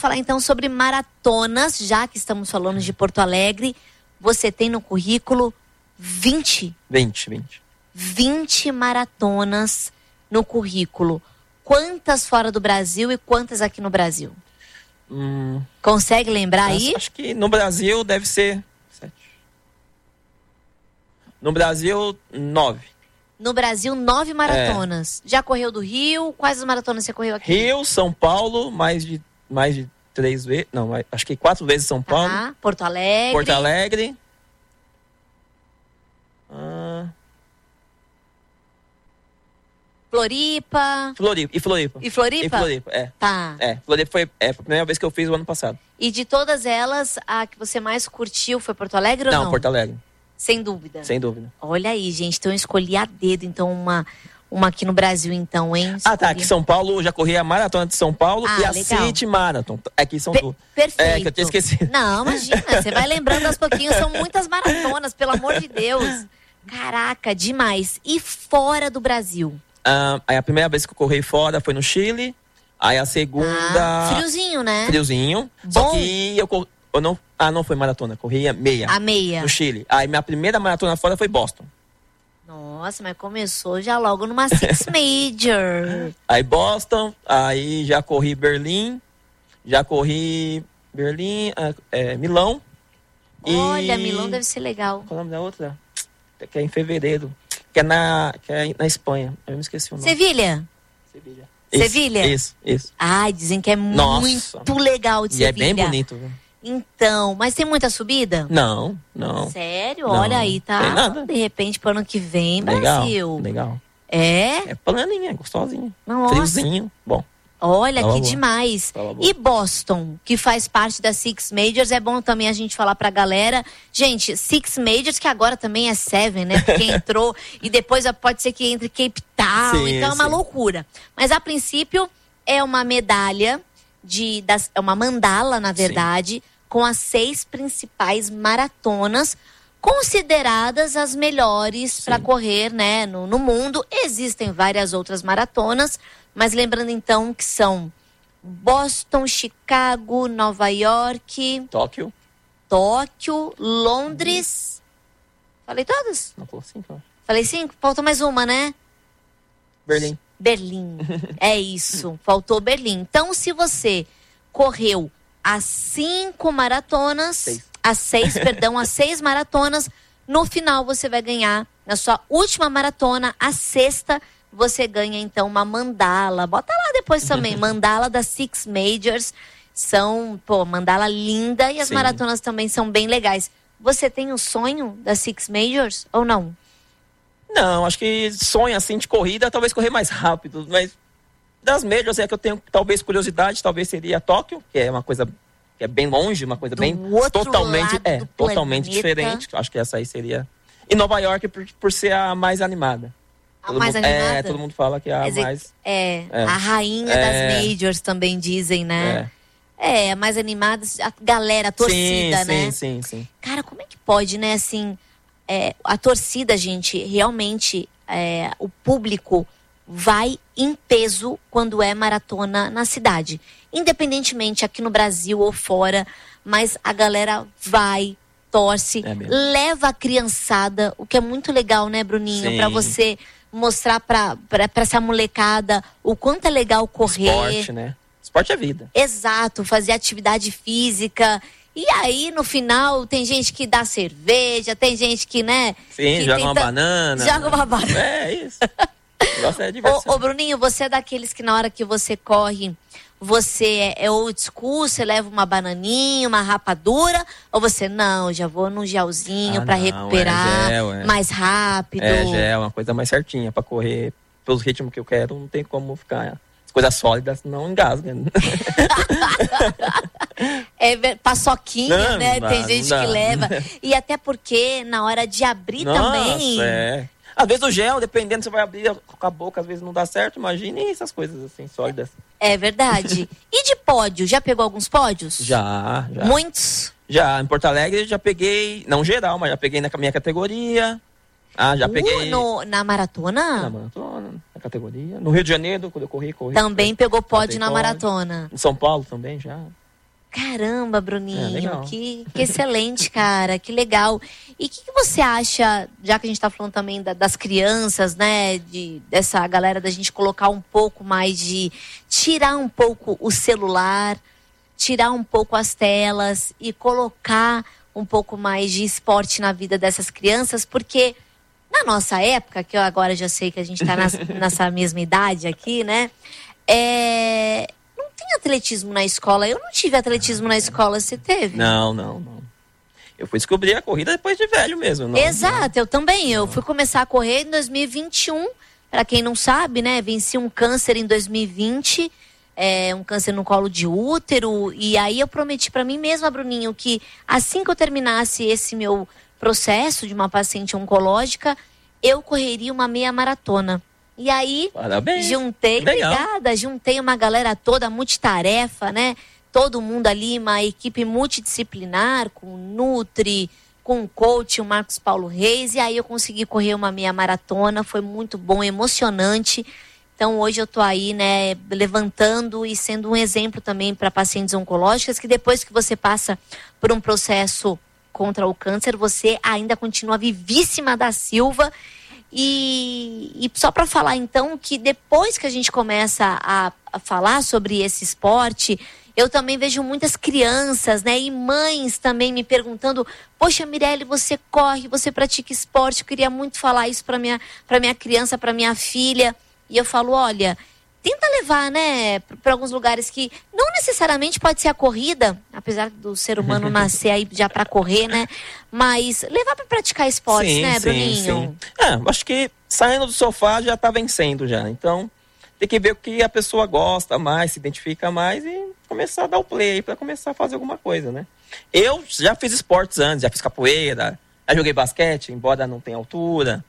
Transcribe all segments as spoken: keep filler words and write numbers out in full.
Falar então sobre maratonas, já que estamos falando de Porto Alegre. Você tem no currículo vinte? vinte, vinte. vinte maratonas no currículo. Quantas fora do Brasil e quantas aqui no Brasil? Hum, Consegue lembrar aí? Acho que no Brasil deve ser sete. No Brasil, nove. No Brasil, nove maratonas. É. Já correu do Rio? Quais as maratonas você correu aqui? Rio, São Paulo, mais de, mais de três vezes. Não, mais, acho que quatro vezes São Paulo. Ah, Porto Alegre. Porto Alegre. Ah. Floripa. Floripa. E Floripa. E Floripa? E Floripa, é. Tá. É, Floripa foi, é, foi a primeira vez que eu fiz o ano passado. E de todas elas, a que você mais curtiu foi Porto Alegre ou não? Não, Porto Alegre. Sem dúvida. Sem dúvida. Olha aí, gente. Então eu escolhi a dedo, então, uma, uma aqui no Brasil, então, hein? Escolhi. Ah, tá. Aqui em São Paulo, eu já corri a Maratona de São Paulo ah, e a legal. City Marathon. Aqui são Pe- duas. Perfeito. É, que eu tinha esquecido. Não, imagina. Você vai lembrando aos pouquinhos. São muitas maratonas, pelo amor de Deus. Caraca, demais. E fora do Brasil? Ah, aí a primeira vez que eu corri fora foi no Chile. Aí a segunda... Ah, friozinho, né? Friozinho. Bom. Só que eu, cor... eu não... Ah, não foi maratona. Corria meia. A meia. No Chile. Aí minha primeira maratona fora foi Boston. Nossa, mas começou já logo numa Six Major. Aí Boston. Aí já corri Berlim. Já corri Berlim... É, Milão. Olha, e... Milão deve ser legal. Qual é o nome da outra? Que é em fevereiro. Que é na, que é na Espanha. Eu me esqueci o nome. Sevilha? Sevilha. Sevilha? Isso, isso. Ai, dizem que é Nossa. muito legal de E Sevilha. é bem bonito, viu? Então, mas tem muita subida? Não, não. Sério? Não, olha aí, tá? tem nada. De repente, pro ano que vem, Legal, Brasil. legal. É? É planinha, é gostosinha. Nossa. Friozinho, bom. Olha, Tava que boa. demais. Tava boa. E Boston, que faz parte da Six Majors, é bom também a gente falar pra galera. Gente, Six Majors, que agora também é Seven, né? Porque entrou e depois pode ser que entre Cape Town, Sim, então é uma sim. loucura. Mas a princípio é uma medalha, de, das, é uma mandala, na verdade, sim. com as seis principais maratonas consideradas as melhores para correr, né, no, no mundo. Existem várias outras maratonas, mas lembrando então que são Boston, Chicago, Nova York, Tóquio. Tóquio, Londres. Falei todas? Não falou cinco, ó. Falei cinco? Faltou mais uma, né? Berlim. Berlim. É isso. Faltou Berlim. Então, se você correu as cinco maratonas, Seis. as seis, perdão, as seis maratonas, no final você vai ganhar, na sua última maratona, a sexta, você ganha então uma mandala. Bota lá depois também, mandala das Six Majors. São, pô, mandala linda e as Sim. maratonas também são bem legais. Você tem o sonho das Six Majors ou não? Não, acho que sonho assim de corrida, talvez correr mais rápido, mas das médias é que eu tenho talvez curiosidade, talvez seria Tóquio, que é uma coisa que é bem longe, uma coisa Do bem outro totalmente, lado é, do totalmente planeta. diferente. Acho que essa aí seria. E Nova York por, por ser a mais animada. A Todo mais mundo, animada? É, todo mundo fala que é a Quer dizer, mais. É, É. a rainha É. das majors também dizem, né? É. É, a mais animada, a galera, a torcida, sim, né? Sim, sim, sim. Cara, como é que pode, né, assim, é, a torcida, gente, realmente, é, o público vai em peso quando é maratona na cidade. Independentemente aqui no Brasil ou fora, mas a galera vai, torce, É mesmo. leva a criançada, o que é muito legal, né, Bruninho? Sim. Pra você mostrar pra, pra, pra essa molecada o quanto é legal correr. Esporte, né? Esporte é vida. Exato, fazer atividade física. E aí, no final, tem gente que dá cerveja, tem gente que, né? Sim, que joga uma tenta- banana. Joga uma banana. É isso. O negócio é diversão. Ô, ô, Bruninho, você é daqueles que na hora que você corre, você é, é old school, você leva uma bananinha, uma rapadura, ou você, não, já vou num gelzinho Ah, pra não, recuperar é gel, é. mais rápido. É, já é uma coisa mais certinha pra correr pelos ritmos que eu quero, não tem como ficar. As coisas sólidas não engasga. É ver- paçoquinha, Não, né? não Tem dá, gente não que dá. leva. E até porque na hora de abrir também. Nossa, é. Às vezes o gel, dependendo, você vai abrir com a boca, às vezes não dá certo, imagine essas coisas assim, sólidas. É verdade. E de pódio? Já pegou alguns pódios? Já, já. Muitos? Já, em Porto Alegre já peguei, não geral, mas já peguei na minha categoria. Ah, já Uh, peguei no, na maratona? na maratona, na categoria. No Rio de Janeiro, quando eu corri, corri. Também pegou pódio Botei na pódio. maratona. Em São Paulo também já. Caramba, Bruninho, é, que, que excelente, cara, que legal. E o que, que você acha, já que a gente está falando também da, das crianças, né, de, dessa galera da gente colocar um pouco mais de, tirar um pouco o celular, tirar um pouco as telas e colocar um pouco mais de esporte na vida dessas crianças, porque na nossa época, que eu agora já sei que a gente está nessa mesma idade aqui, né, é... tem atletismo na escola. Eu não tive atletismo na escola, você teve? Não, não, não. Eu fui descobrir a corrida depois de velho mesmo. Não, Exato, não. eu também. Eu fui começar a correr em dois mil e vinte e um. Para quem não sabe, né? Venci um câncer em dois mil e vinte. É, um câncer no colo de útero. E aí eu prometi para mim mesma, Bruninho, que assim que eu terminasse esse meu processo de uma paciente oncológica, eu correria uma meia maratona. E aí, Parabéns. juntei, Legal. obrigada, juntei uma galera toda multitarefa, né? Todo mundo ali, uma equipe multidisciplinar, com Nutri, com o coach, o Marcos Paulo Reis, e aí eu consegui correr uma meia maratona, foi muito bom, emocionante. Então hoje eu tô aí, né, levantando e sendo um exemplo também para pacientes oncológicas, que depois que você passa por um processo contra o câncer, você ainda continua vivíssima da Silva. E, e só para falar então que depois que a gente começa a, a falar sobre esse esporte, eu também vejo muitas crianças, né, e mães também me perguntando: poxa, Mirelle, você corre, você pratica esporte, eu queria muito falar isso para minha, para minha criança, para minha filha. E eu falo: olha, tenta levar, né, para alguns lugares que não necessariamente pode ser a corrida, apesar do ser humano nascer aí já para correr, né? Mas levar para praticar esportes, sim, né, sim, Bruninho? Sim. É, acho que saindo do sofá já tá vencendo já. Então, tem que ver o que a pessoa gosta mais, se identifica mais e começar a dar o play aí para começar a fazer alguma coisa, né? Eu já fiz esportes antes, já fiz capoeira, já joguei basquete, embora não tenha altura.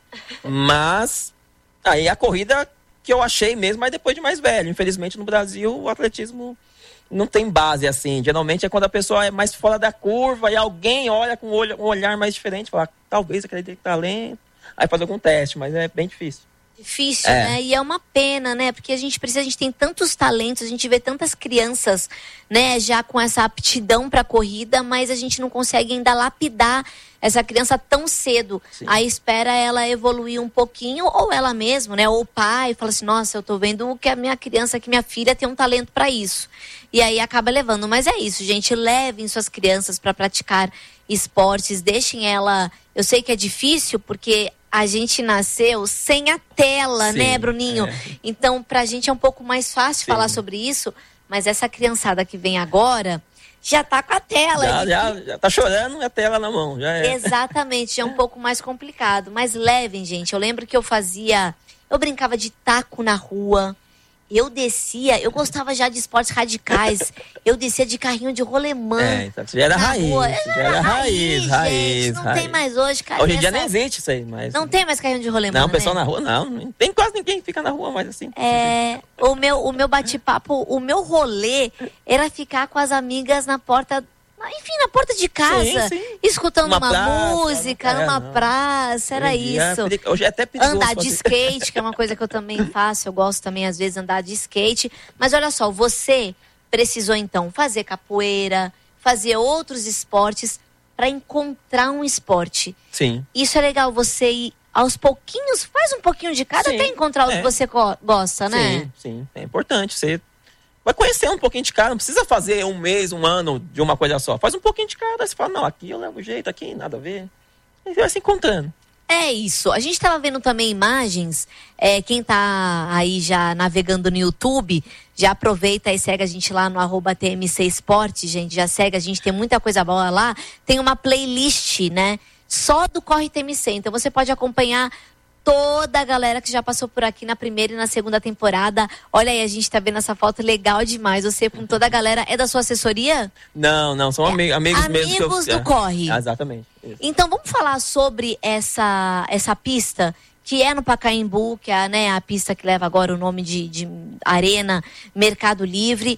Mas aí a corrida que eu achei mesmo, mas depois de mais velho. Infelizmente no Brasil o atletismo não tem base assim. Geralmente é quando a pessoa é mais fora da curva e alguém olha com um, olho, um olhar mais diferente, fala, talvez aquele tem talento, aí faz algum teste, mas é bem difícil. Difícil, é. né? E é uma pena, né? Porque a gente precisa, a gente tem tantos talentos, a gente vê tantas crianças, né, já com essa aptidão para corrida, mas a gente não consegue ainda lapidar essa criança tão cedo. Sim. Aí espera ela evoluir um pouquinho, ou ela mesma, né? Ou o pai, fala assim: nossa, eu tô vendo que a minha criança, que minha filha tem um talento para isso. E aí acaba levando. Mas é isso, gente, levem suas crianças para praticar esportes, deixem ela. Eu sei que é difícil, porque a gente nasceu sem a tela, sim, né, Bruninho? É. Então, pra gente é um pouco mais fácil, sim, falar sobre isso, mas essa criançada que vem agora já tá com a tela. Já, já, já tá chorando e a tela na mão. Já é. Exatamente, já é um pouco mais complicado. Mas levem, gente. Eu lembro que eu fazia... Eu brincava de taco na rua. Eu descia... Eu gostava já de esportes radicais. Eu descia de carrinho de rolemã. É, então já era raiz. Rua. Já era, era raiz, raiz, gente. Não raiz. tem mais hoje, cara. Hoje em dia nem existe isso aí, mas... Não tem mais carrinho de rolemã, Não, o pessoal né? na rua, não. Tem quase ninguém que fica na rua mais assim. É... O meu, o meu bate-papo, o meu rolê era ficar com as amigas na porta... Enfim, na porta de casa, sim, sim. escutando uma, uma praça, música, é, numa não. praça, era hoje isso. É, hoje é até perigoso. Andar de skate, que é uma coisa que eu também faço, eu gosto também às vezes de andar de skate. Mas olha só, você precisou então fazer capoeira, fazer outros esportes para encontrar um esporte. Sim. Isso é legal, você ir aos pouquinhos, faz um pouquinho de cada, sim, até encontrar o é. que você gosta, né? Sim, sim, é importante você... Vai conhecer um pouquinho de cada, não precisa fazer um mês, um ano de uma coisa só. Faz um pouquinho de cada, aí você fala, não, aqui eu levo jeito, aqui nada a ver. Aí você vai se encontrando. É isso. A gente estava vendo também imagens, é, quem tá aí já navegando no YouTube, já aproveita e segue a gente lá no arroba T M C Esporte, gente, já segue, a gente tem muita coisa boa lá. Tem uma playlist, né, só do Corre T M C, então você pode acompanhar toda a galera que já passou por aqui na primeira e na segunda temporada. Olha aí, a gente tá vendo essa foto legal demais. Você com toda a galera. É da sua assessoria? Não, não. São é, amigos, amigos mesmo. Amigos do eu... Corre. Ah, exatamente. Isso. Então, vamos falar sobre essa, essa pista que é no Pacaembu, que é, né, a pista que leva agora o nome de, de Arena Mercado Livre.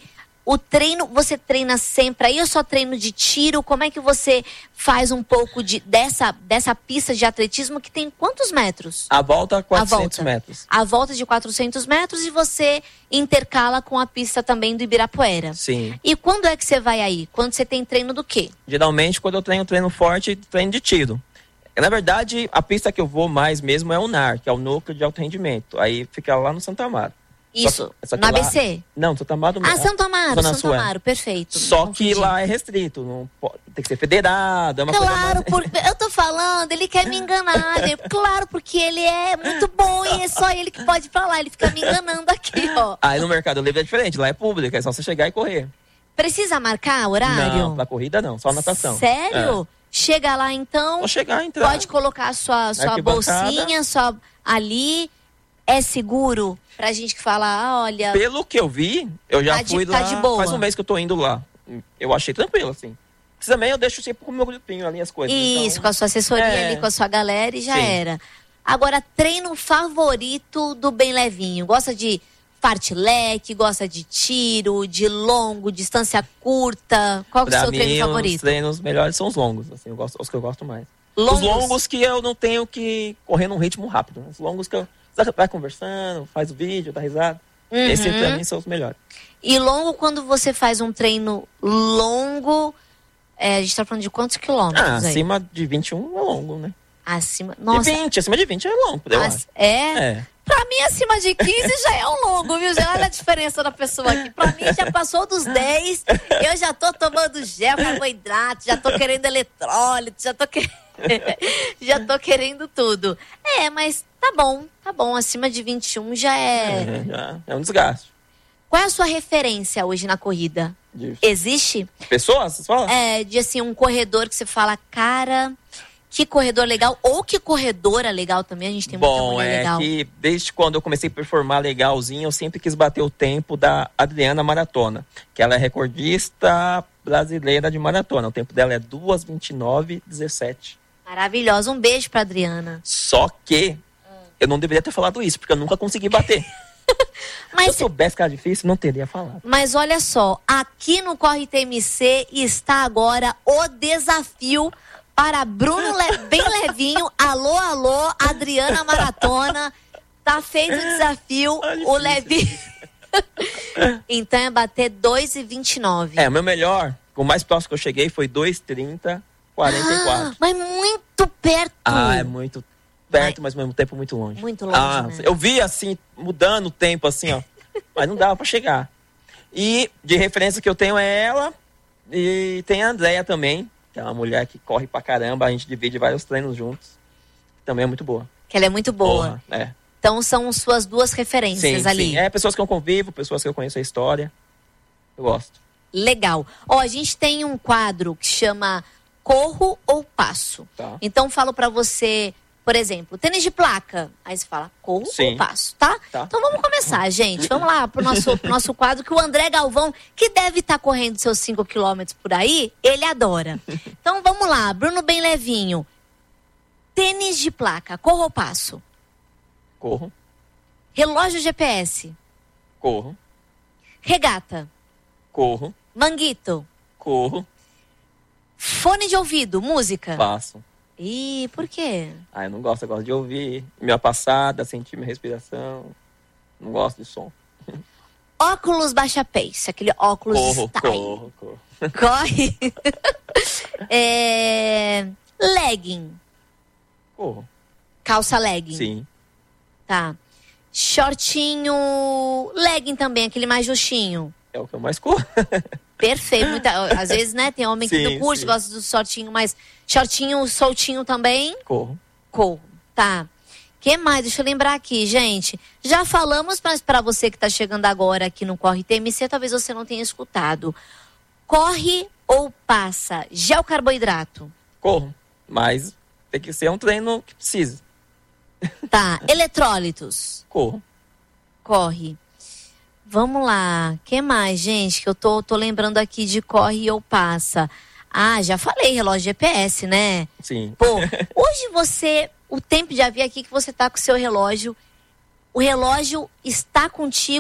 O treino, você treina sempre aí ou só treino de tiro? Como é que você faz um pouco de, dessa, dessa pista de atletismo que tem quantos metros? A volta, quatrocentos a volta. metros. A volta de quatrocentos metros e você intercala com a pista também do Ibirapuera. Sim. E quando é que você vai aí? Quando você tem treino do quê? Geralmente, quando eu treino treino forte, treino de tiro. Na verdade, a pista que eu vou mais mesmo é o N A R, que é o Núcleo de Alto Rendimento. Aí fica lá no Santo Amaro. Isso, só, só no lá, A B C? Não, Santo Amaro Ah, Santo Amaro, Zona Santo Sul, Amaro, perfeito. Só que lá é restrito, não pode, tem que ser federado, é uma claro, coisa mais... por, eu tô falando, ele quer me enganar, gente. Claro, porque ele é muito bom e é só ele que pode ir pra lá, ele fica me enganando aqui, ó. Aí no Mercado Livre é diferente, lá é público, é só você chegar e correr. Precisa marcar horário? Não, pra corrida não, só natação. Sério? É. Chega lá então, Só chegar, entrar. Pode colocar a sua, sua bolsinha sua, ali, é seguro? Pra gente que fala, ah, olha... Pelo que eu vi, eu já tá fui de, lá, tá de boa. Faz um mês que eu tô indo lá. Eu achei tranquilo, assim. Também eu deixo sempre com o meu grupinho ali as coisas. Isso, então... com a sua assessoria é... ali, com a sua galera e já Sim. era. Agora, treino favorito do Bem Levinho? Gosta de fartlek, gosta de tiro, de longo, distância curta? Qual que é o seu mim, treino favorito? Os treinos melhores são os longos, assim, eu gosto, os que eu gosto mais. Longos? Os longos que eu não tenho que correr num ritmo rápido. Né? Os longos que eu vai conversando, faz o vídeo, dá risada. Uhum. Esses pra mim são os melhores. E longo, quando você faz um treino longo, é, a gente tá falando de quantos quilômetros Ah, aí? acima de vinte e um é longo, né? Acima, nossa. De vinte, acima de vinte é longo, eu As, acho. é? É. Pra mim, acima de quinze já é um longo, viu? Já olha a diferença da pessoa aqui. Pra mim, já passou dos dez, eu já tô tomando gel, carboidrato, já tô querendo eletrólito, já tô querendo... já tô querendo tudo. É, mas tá bom, tá bom. Acima de vinte e um já é... É, já é um desgaste. Qual é a sua referência hoje na corrida? De... Existe? Pessoas, você fala? É, de assim, um corredor que você fala, cara... Que corredor legal, ou que corredora legal também, a gente tem muita Bom, mulher é legal. que desde quando eu comecei a performar legalzinho, eu sempre quis bater o tempo da Adriana Maratona, que ela é recordista brasileira de maratona. O tempo dela é duas, vinte e nove, dezessete. Maravilhosa, um beijo pra Adriana. Só que eu não deveria ter falado isso, porque eu nunca consegui bater. Mas, se eu soubesse que era difícil, não teria falado. Mas olha só, aqui no Corre T M C está agora o desafio para Bruno Le... Bem Levinho. Alô, alô, Adriana Maratona. Tá feito o desafio. Olha o isso. Levinho. Então é bater dois e vinte e nove. É, o meu melhor, o mais próximo que eu cheguei foi dois e trinta, quarenta e quatro. Ah, mas muito perto. Ah, é muito perto, mas ao mesmo tempo muito longe. Muito longe, ah, né? Eu vi assim, mudando o tempo assim, ó. Mas não dava pra chegar. E de referência que eu tenho é ela. E tem a Andréia também, que é uma mulher que corre pra caramba. A gente divide vários treinos juntos. Também é muito boa. Que ela é muito boa. Porra, é. Então são suas duas referências Sim, ali. sim. É, pessoas que eu convivo, pessoas que eu conheço a história. Eu gosto. Legal. Ó, a gente tem um quadro que chama Corro ou Passo. Tá. Então falo pra você, por exemplo, tênis de placa. Aí você fala, corro Sim. ou passo, tá? Tá. Então vamos começar, gente. Vamos lá pro nosso, pro nosso quadro que o André Galvão, que deve estar correndo seus cinco quilômetros por aí, ele adora. Então vamos lá, Bruno Bem Levinho. Tênis de placa, corro ou passo? Corro, Relógio G P S, corro, regata, corro, manguito, corro, fone de ouvido, música. passo. Ih, por quê? Ah, eu não gosto, eu gosto de ouvir minha passada, sentir minha respiração. Não gosto de som. Óculos baixa pace, aquele óculos Corro, style. corro, corro. Corre. é... Legging, Corro, calça legging. sim. Tá. Shortinho, legging também, aquele mais justinho. É o que eu mais corro. Perfeito. Muita, às vezes, né, tem homem que Sim, não curte, sim. gosta do shortinho, mas shortinho soltinho também. Corro. Corro, tá. Que mais? Deixa eu lembrar aqui, gente. Já falamos, mas para você que tá chegando agora aqui no Corre T M C, talvez você não tenha escutado. Corre ou passa? Gel carboidrato. Corro. Mas tem que ser um treino que precisa. Tá. Eletrólitos. Corro. Corre. Vamos lá. Que mais, gente? Que eu tô, tô lembrando aqui de corre ou passa. Ah, já falei, relógio G P S, né? Sim. Pô, hoje você, o tempo já vi aqui que você tá com o seu relógio. O relógio está contigo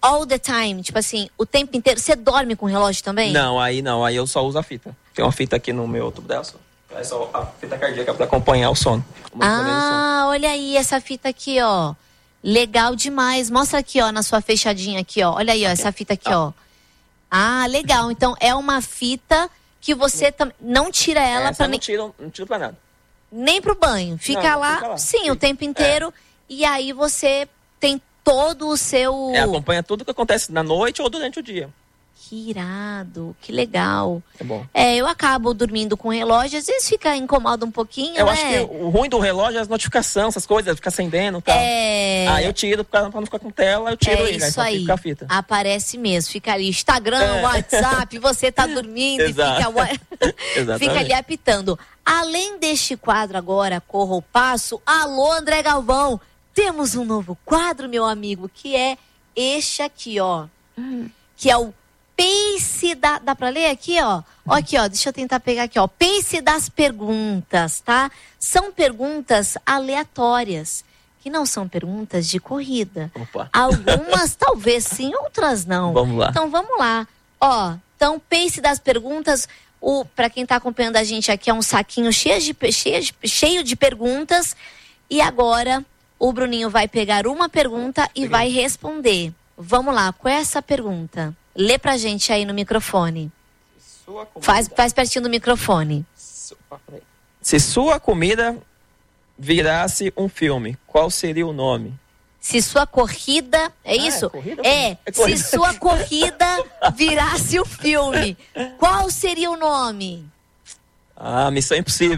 all the time, tipo assim, o tempo inteiro. Você dorme com o relógio também? Não, aí não, aí eu só uso a fita. Tem uma fita aqui no meu outro braço. É só a fita cardíaca para acompanhar o sono. Ah, olha aí essa fita aqui, ó. Legal demais. Mostra aqui, ó, na sua fechadinha aqui, ó. Olha aí, ó, essa fita aqui, ó. Ah, legal. Então é uma fita que você tam... não tira ela para nem... não tiro, não tiro para nada. Nem pro banho. Fica, não, lá, fica lá, sim, Fica. o tempo inteiro. É. E aí você tem todo o seu... É, acompanha tudo que acontece na noite ou durante o dia. Que irado, que legal. É bom. É, eu acabo dormindo com o relógio, às vezes fica incomoda um pouquinho, eu né? acho que o ruim do relógio é as notificações, essas coisas, ficar acendendo e tal. É... Ah, eu tiro, pra, pra não ficar com tela, eu tiro é ele, isso aí, aí. Fica a fita. Aparece mesmo, fica ali, Instagram, é. WhatsApp, você tá dormindo e fica, fica ali apitando. Além deste quadro agora, Corra o Passo, alô André Galvão, temos um novo quadro, meu amigo, que é este aqui, ó. Hum. Que é o Pace da... Dá pra ler aqui, ó? Ó, aqui, ó, deixa eu tentar pegar aqui, ó. Pace das perguntas, tá? São perguntas aleatórias, que não são perguntas de corrida. Opa. Algumas talvez sim, outras não. Vamos lá. Então, vamos lá. Ó, então, Pace das perguntas, o, pra quem tá acompanhando a gente aqui, é um saquinho cheio de, cheio de, cheio de perguntas. E agora, o Bruninho vai pegar uma pergunta e vai responder. Vamos lá, qual é essa pergunta? Lê pra gente aí no microfone. Sua faz, faz pertinho do microfone. Se sua comida virasse um filme, qual seria o nome? Se sua corrida... É ah, isso? É, corrida, é, é corrida. Se sua corrida virasse um filme, qual seria o nome? Ah, Missão Impossível.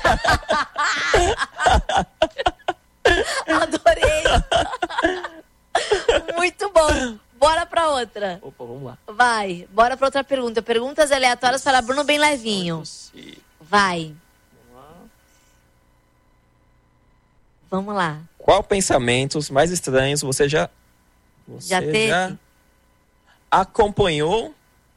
Adorei. Muito bom. Bora pra outra. Opa, vamos lá. Vai, bora pra outra pergunta. Perguntas aleatórias para Bruno Bem Levinho. Vai. Vamos lá. Vamos lá. Qual pensamentos mais estranhos você já... Você já teve? Já acompanhou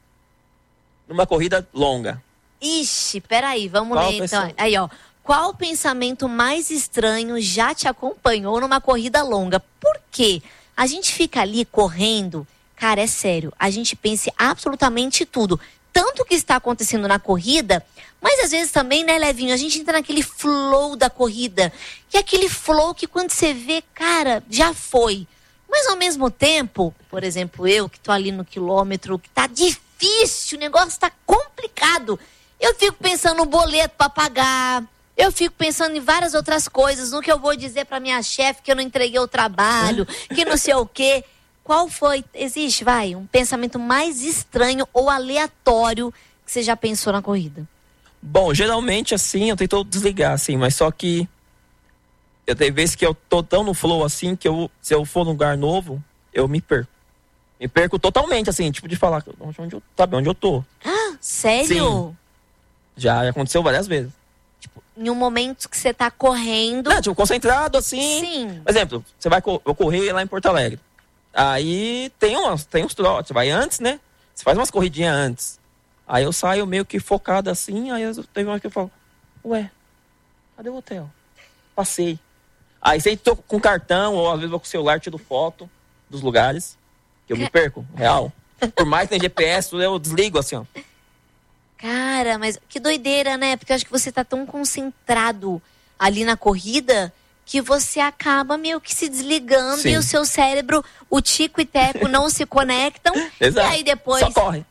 numa corrida longa? Ixi, peraí, vamos Qual ler então. Pensamento? Aí, ó. Qual pensamento mais estranho já te acompanhou numa corrida longa? Por quê? A gente fica ali correndo, cara, é sério, a gente pensa absolutamente tudo. Tanto que está acontecendo na corrida, mas às vezes também, né, Levinho, a gente entra naquele flow da corrida. Que é aquele flow que quando você vê, cara, já foi. Mas ao mesmo tempo, por exemplo, eu que tô ali no quilômetro, que tá difícil, o negócio tá complicado. Eu fico pensando no boleto para pagar. Eu fico pensando em várias outras coisas, no que eu vou dizer pra minha chefe que eu não entreguei o trabalho, que não sei o quê. Qual foi, existe, vai, um pensamento mais estranho ou aleatório que você já pensou na corrida? Bom, geralmente assim, eu tento desligar, assim, mas só que eu tenho vezes que eu tô tão no flow assim, que eu, se eu for num lugar novo, eu me perco. Me perco totalmente, assim, tipo de falar, onde eu, sabe, onde eu tô. Ah, sério? Sim. Já aconteceu várias vezes. Tipo, em um momento que você tá correndo... Não, tipo, concentrado, assim. Sim. Por exemplo, você vai eu correr lá em Porto Alegre. Aí tem uns, tem uns trotes, você vai antes, né? Você faz umas corridinhas antes. Aí eu saio meio que focado assim, aí eu, teve uma que eu falo, ué, cadê o hotel? Passei. Aí você tô com cartão, ou às vezes vou com o celular, tiro foto dos lugares, que eu me perco, real. Por mais que tem G P S, eu desligo assim, ó. Cara, mas que doideira, né? Porque eu acho que você tá tão concentrado ali na corrida que você acaba meio que se desligando. Sim. E o seu cérebro, o tico e teco não se conectam. Exato. E aí depois... Só corre.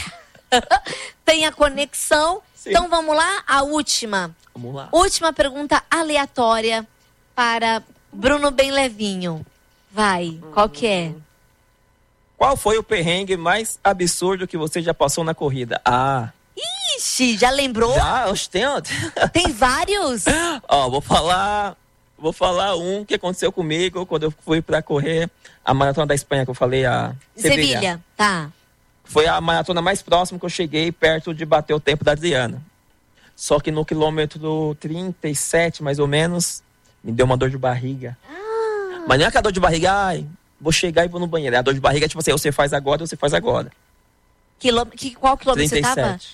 Tem a conexão. Sim. Então vamos lá, a última. Vamos lá. Última pergunta aleatória para Bruno Bem Levinho. Vai, qual que é? Qual foi o perrengue mais absurdo que você já passou na corrida? Ah... Ixi, já lembrou? Já, eu tenho. Tem vários? Ó, vou falar, vou falar um que aconteceu comigo quando eu fui pra correr a maratona da Espanha, que eu falei, a Sevilha. Sevilha, tá. Foi a maratona mais próxima que eu cheguei, perto de bater o tempo da Adriana. Só que no quilômetro trinta e sete, mais ou menos, me deu uma dor de barriga. Ah. Mas não é que a dor de barriga, ai, vou chegar e vou no banheiro. A dor de barriga é tipo assim, você faz agora, você faz agora. Quilô... Que, qual quilômetro trinta e sete. Você tava?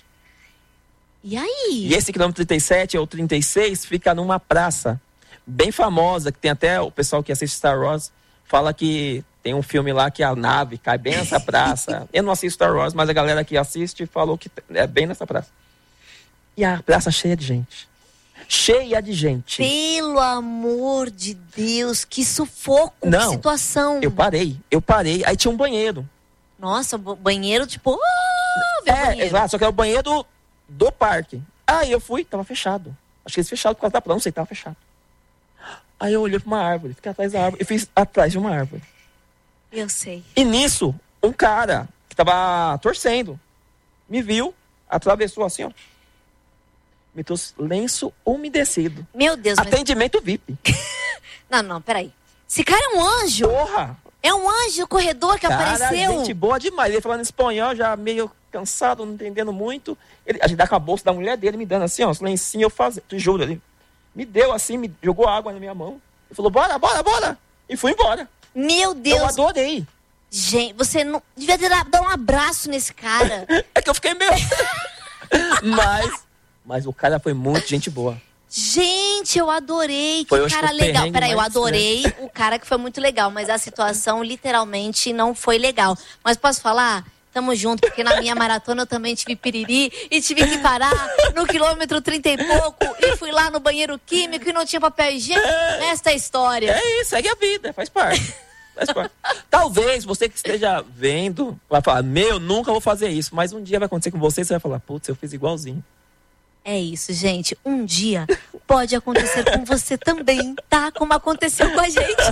E aí? E esse quilômetro trinta e sete ou trinta e seis fica numa praça bem famosa, que tem até o pessoal que assiste Star Wars, fala que tem um filme lá que a nave cai bem nessa praça. Eu não assisto Star Wars, mas a galera que assiste falou que é bem nessa praça. E a praça cheia de gente. Cheia de gente. Pelo amor de Deus, que sufoco, não, que situação. Eu parei, eu parei. Aí tinha um banheiro. Nossa, banheiro tipo... Oh, é, banheiro. Exato, só que era o banheiro do, do parque. Aí eu fui, tava fechado. Acho que eles fecharam por causa da praia, não sei, tava fechado. Aí eu olhei pra uma árvore, fiquei atrás da árvore. Eu fiz atrás de uma árvore. Eu sei. E nisso, um cara que tava torcendo, me viu, atravessou assim, ó. Me trouxe lenço umedecido. Meu Deus. Atendimento V I P. Não, não, peraí. Esse cara é um anjo. Porra! É um anjo, o corredor que cara, apareceu. Gente boa demais. Ele falando espanhol, já meio cansado, não entendendo muito. Ele, a gente dá com a bolsa da mulher dele, me dando assim, ó, os lencinhos, eu fazia, te juro, ele me deu assim, me jogou água na minha mão. Ele falou, bora, bora, bora. E fui embora. Meu Deus. Eu adorei. Gente, você não devia ter dado um abraço nesse cara. É que eu fiquei meio... mas, mas o cara foi muito gente boa. Gente, eu adorei. Que foi, cara que legal. Peraí, eu mais, adorei né? O cara que foi muito legal, mas a situação literalmente não foi legal. Mas posso falar? Tamo junto, porque na minha maratona eu também tive piriri e tive que parar no quilômetro trinta e pouco e fui lá no banheiro químico e não tinha papel higiênico. É, Esta é a história. É isso, segue a vida, faz parte. Faz parte. Talvez você que esteja vendo vai falar, meu, nunca vou fazer isso. Mas um dia vai acontecer com você e você vai falar, putz, eu fiz igualzinho. É isso, gente. Um dia pode acontecer com você também, tá? Como aconteceu com a gente.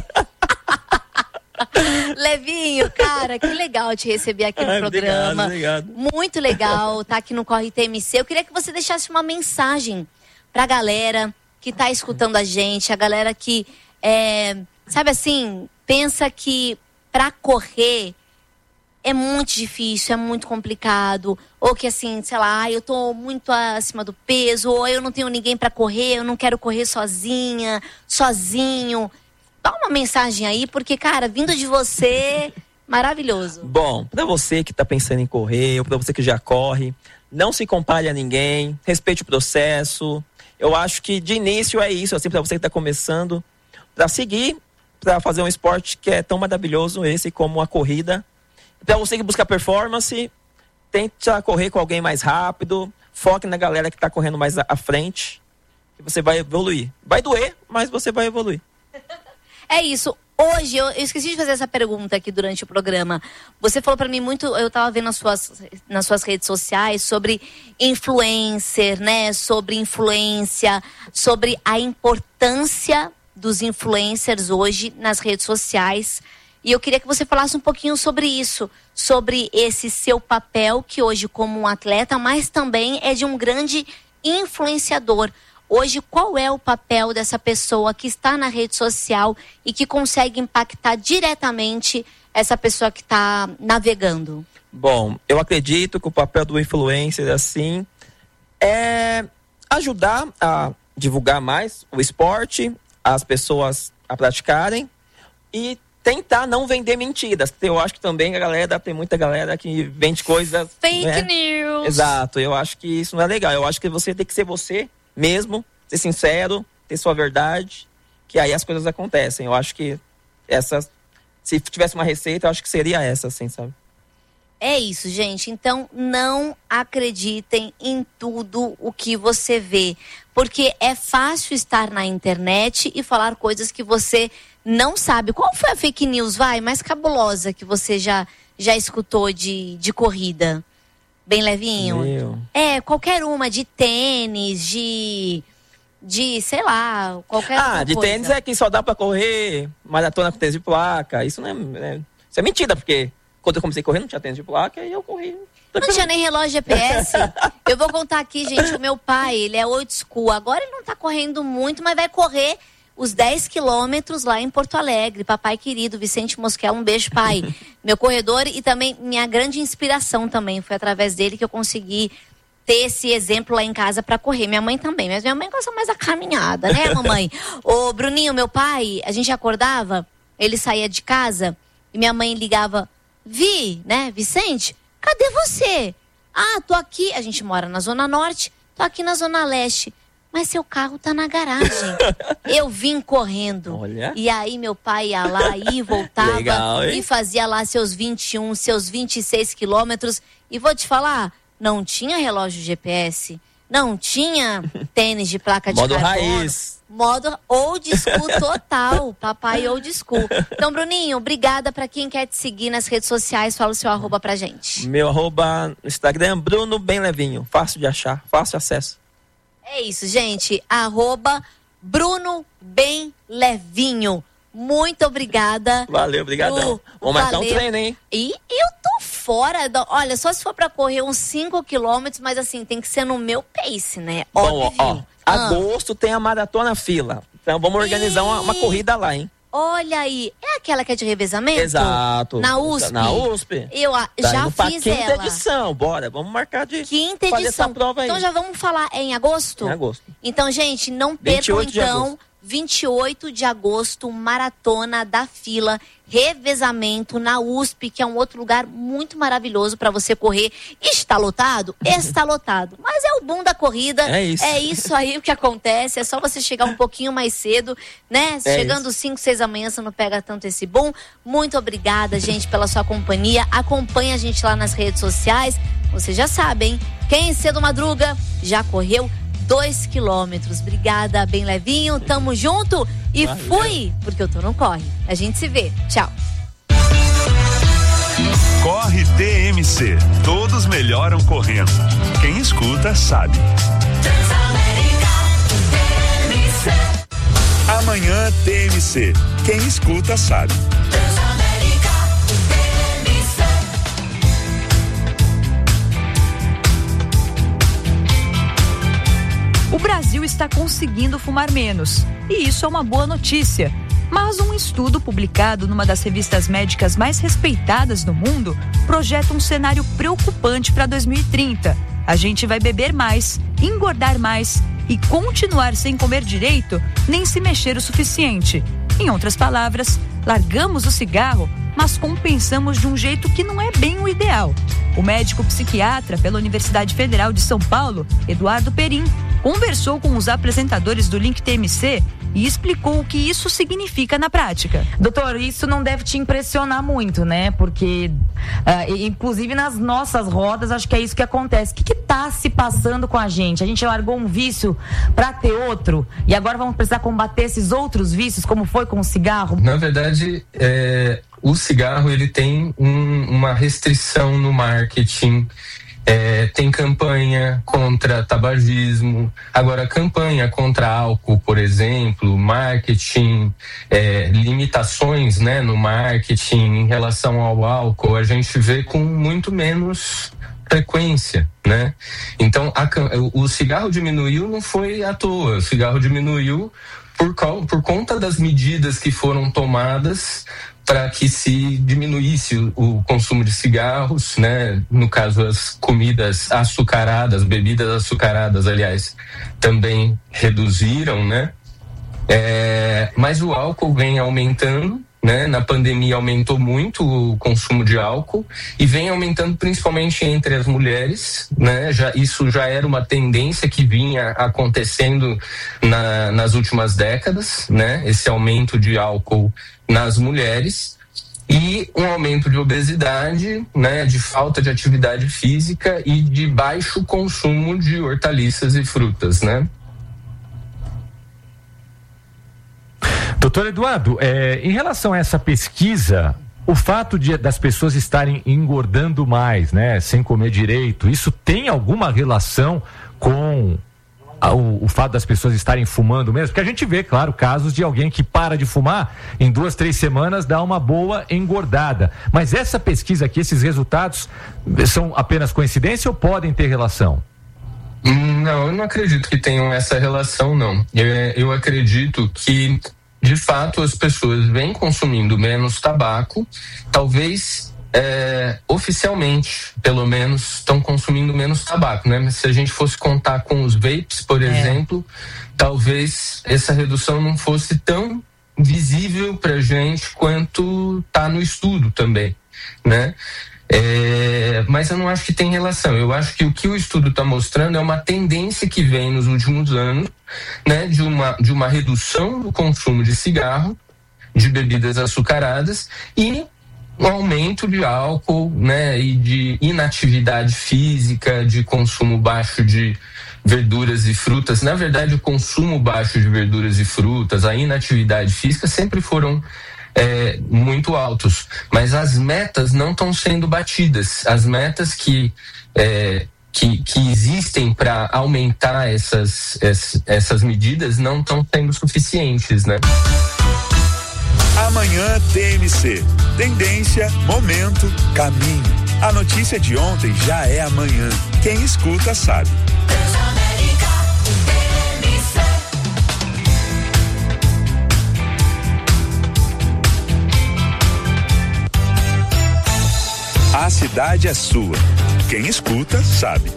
Levinho, cara, que legal te receber aqui no Ai, programa. Obrigado, obrigado. Muito legal tá aqui no Corre T M C. Eu queria que você deixasse uma mensagem pra galera que tá escutando a gente, a galera que, é, sabe assim, pensa que pra correr é muito difícil, é muito complicado, ou que assim, sei lá, eu tô muito acima do peso, ou eu não tenho ninguém pra correr, eu não quero correr sozinha, sozinho. Dá uma mensagem aí, porque, cara, vindo de você, maravilhoso. Bom, pra você que tá pensando em correr, ou pra você que já corre, não se compare a ninguém, respeite o processo. Eu acho que de início é isso, assim, pra você que tá começando, pra seguir, pra fazer um esporte que é tão maravilhoso esse como a corrida. Pra você que busca performance, tente correr com alguém mais rápido, foque na galera que tá correndo mais à frente, que você vai evoluir. Vai doer, mas você vai evoluir. É isso. Hoje, eu, eu esqueci de fazer essa pergunta aqui durante o programa. Você falou pra mim muito, eu tava vendo nas suas, nas suas redes sociais sobre influencer, né? Sobre influência, sobre a importância dos influencers hoje nas redes sociais. E eu queria que você falasse um pouquinho sobre isso, sobre esse seu papel que hoje como um atleta, mas também é de um grande influenciador. Hoje, qual é o papel dessa pessoa que está na rede social e que consegue impactar diretamente essa pessoa que está navegando? Bom, eu acredito que o papel do influencer, assim, é ajudar a divulgar mais o esporte, as pessoas a praticarem e tentar não vender mentiras. Eu acho que também a galera, tem muita galera que vende coisas... Fake né? news! Exato, eu acho que isso não é legal. Eu acho que você tem que ser você mesmo, ser sincero, ter sua verdade, que aí as coisas acontecem. Eu acho que essa, se tivesse uma receita, eu acho que seria essa, assim, sabe? É isso, gente. Então, não acreditem em tudo o que você vê. Porque é fácil estar na internet e falar coisas que você não sabe. Qual foi a fake news, vai, mais cabulosa que você já, já escutou de, de corrida? Bem levinho? Meu. É, qualquer uma, de tênis, de... De, sei lá, qualquer Ah, de coisa. tênis é que só dá pra correr maratona com tênis de placa. Isso não é, é... Isso é mentira, porque quando eu comecei a correr não tinha tênis de placa e eu corri. Não tinha nem relógio G P S. Eu vou contar aqui, gente, o meu pai, ele é old school. Agora ele não tá correndo muito, mas vai correr os dez quilômetros lá em Porto Alegre. Papai querido, Vicente Mosquel, um beijo, pai. Meu corredor e também minha grande inspiração também. Foi através dele que eu consegui ter esse exemplo lá em casa pra correr. Minha mãe também, mas minha mãe gosta mais da caminhada, né, mamãe? Ô, Bruninho, meu pai, a gente acordava, ele saía de casa e minha mãe ligava, Vi, né, Vicente, cadê você? Ah, tô aqui, a gente mora na Zona Norte, tô aqui na Zona Leste. mas seu carro tá na garagem. Eu vim correndo. Olha. E aí meu pai ia lá e voltava. Legal, hein? E fazia lá seus vinte e um, seus vinte e seis quilômetros. E vou te falar, não tinha relógio G P S, não tinha tênis de placa de modo carbono. raiz. Modo old school total, papai old school. Então, Bruninho, obrigada. Pra quem quer te seguir nas redes sociais, fala o seu arroba pra gente. Meu arroba no Instagram, Bruno Bem Levinho. Fácil de achar, fácil acesso. É isso, gente. Arroba Bruno Bem Levinho. Muito obrigada. Valeu, obrigadão. Vamos marcar um treino, hein? E eu tô fora. Do... Olha, só se for pra correr uns cinco quilômetros, mas assim, tem que ser no meu pace, né? Bom, óbvio. ó, Ah. agosto tem a Maratona Fila. Então vamos organizar uma, uma corrida lá, hein? Olha aí, é aquela que é de revezamento? Exato. Na U S P? Na U S P. Eu ah, Tá já indo pra fiz quinta ela. edição, bora. Vamos marcar de Quinta fazer edição. essa prova aí. Então já vamos falar, é em agosto? Em agosto. Então, gente, não vinte e percam oito de então, agosto. vinte e oito de agosto, Maratona da Fila, revezamento na U S P, que é um outro lugar muito maravilhoso para você correr. Está lotado? Está lotado. Mas é o bom da corrida. É isso. É isso aí o que acontece. É só você chegar um pouquinho mais cedo, né? É Chegando cinco, seis da manhã, você não pega tanto esse boom. Muito obrigada, gente, pela sua companhia. Acompanha a gente lá nas redes sociais. Você já sabe, hein? Quem cedo madruga já correu dois quilômetros. Obrigada, Bem Levinho. Tamo junto e Valeu. fui, porque eu tô no corre. A gente se vê. Tchau. Corre T M C. Todos melhoram correndo. Quem escuta sabe. Amanhã T M C. Quem escuta sabe. O Brasil está conseguindo fumar menos, e isso é uma boa notícia. Mas um estudo publicado numa das revistas médicas mais respeitadas do mundo projeta um cenário preocupante para dois mil e trinta. A gente vai beber mais, engordar mais e continuar sem comer direito, nem se mexer o suficiente. Em outras palavras, largamos o cigarro, mas compensamos de um jeito que não é bem o ideal. O médico psiquiatra pela Universidade Federal de São Paulo, Eduardo Perim, conversou com os apresentadores do Link T M C e explicou o que isso significa na prática. Doutor, isso não deve te impressionar muito, né? Porque, uh, inclusive nas nossas rodas, acho que é isso que acontece. O que está se passando com a gente? A gente largou um vício para ter outro e agora vamos precisar combater esses outros vícios, como foi com o cigarro? Na verdade, é, o cigarro ele tem um, uma restrição no marketing. É, tem campanha contra tabagismo, agora campanha contra álcool, por exemplo, marketing, é, limitações, né, no marketing em relação ao álcool, a gente vê com muito menos frequência, né? Então a, o cigarro diminuiu não foi à toa, o cigarro diminuiu por, por conta das medidas que foram tomadas para que se diminuísse o, o consumo de cigarros, né? No caso, as comidas açucaradas, bebidas açucaradas, aliás, também reduziram, né? É, mas o álcool vem aumentando, né? Na pandemia aumentou muito o consumo de álcool e vem aumentando principalmente entre as mulheres, né? Já, isso já era uma tendência que vinha acontecendo na, nas últimas décadas, né? Esse aumento de álcool nas mulheres e um aumento de obesidade, né, de falta de atividade física e de baixo consumo de hortaliças e frutas, né? Doutor Eduardo, é, em relação a essa pesquisa, o fato de, das pessoas estarem engordando mais, né, sem comer direito, isso tem alguma relação com O, o fato das pessoas estarem fumando mesmo? Porque a gente vê, claro, casos de alguém que para de fumar, em duas, três semanas dá uma boa engordada. Mas essa pesquisa aqui, esses resultados, são apenas coincidência ou podem ter relação? Não, eu não acredito que tenham essa relação, não. Eu, eu acredito que, de fato, as pessoas vêm consumindo menos tabaco, talvez... É, oficialmente, pelo menos, estão consumindo menos tabaco, né? Mas se a gente fosse contar com os vapes, por é. exemplo, talvez essa redução não fosse tão visível pra gente quanto tá no estudo também, né? É, mas eu não acho que tem relação. Eu acho que o que o estudo está mostrando é uma tendência que vem nos últimos anos, né, de uma, de uma redução do consumo de cigarro, de bebidas açucaradas e um aumento de álcool, né, e de inatividade física, de consumo baixo de verduras e frutas. Na verdade, o consumo baixo de verduras e frutas, a inatividade física sempre foram É, muito altos, mas as metas não estão sendo batidas. As metas que, é, que, que existem para aumentar essas, essas, essas medidas não estão sendo suficientes, né? Amanhã T M C. Tendência, momento, caminho. A notícia de ontem já é amanhã. Quem escuta sabe. A cidade é sua. Quem escuta, sabe.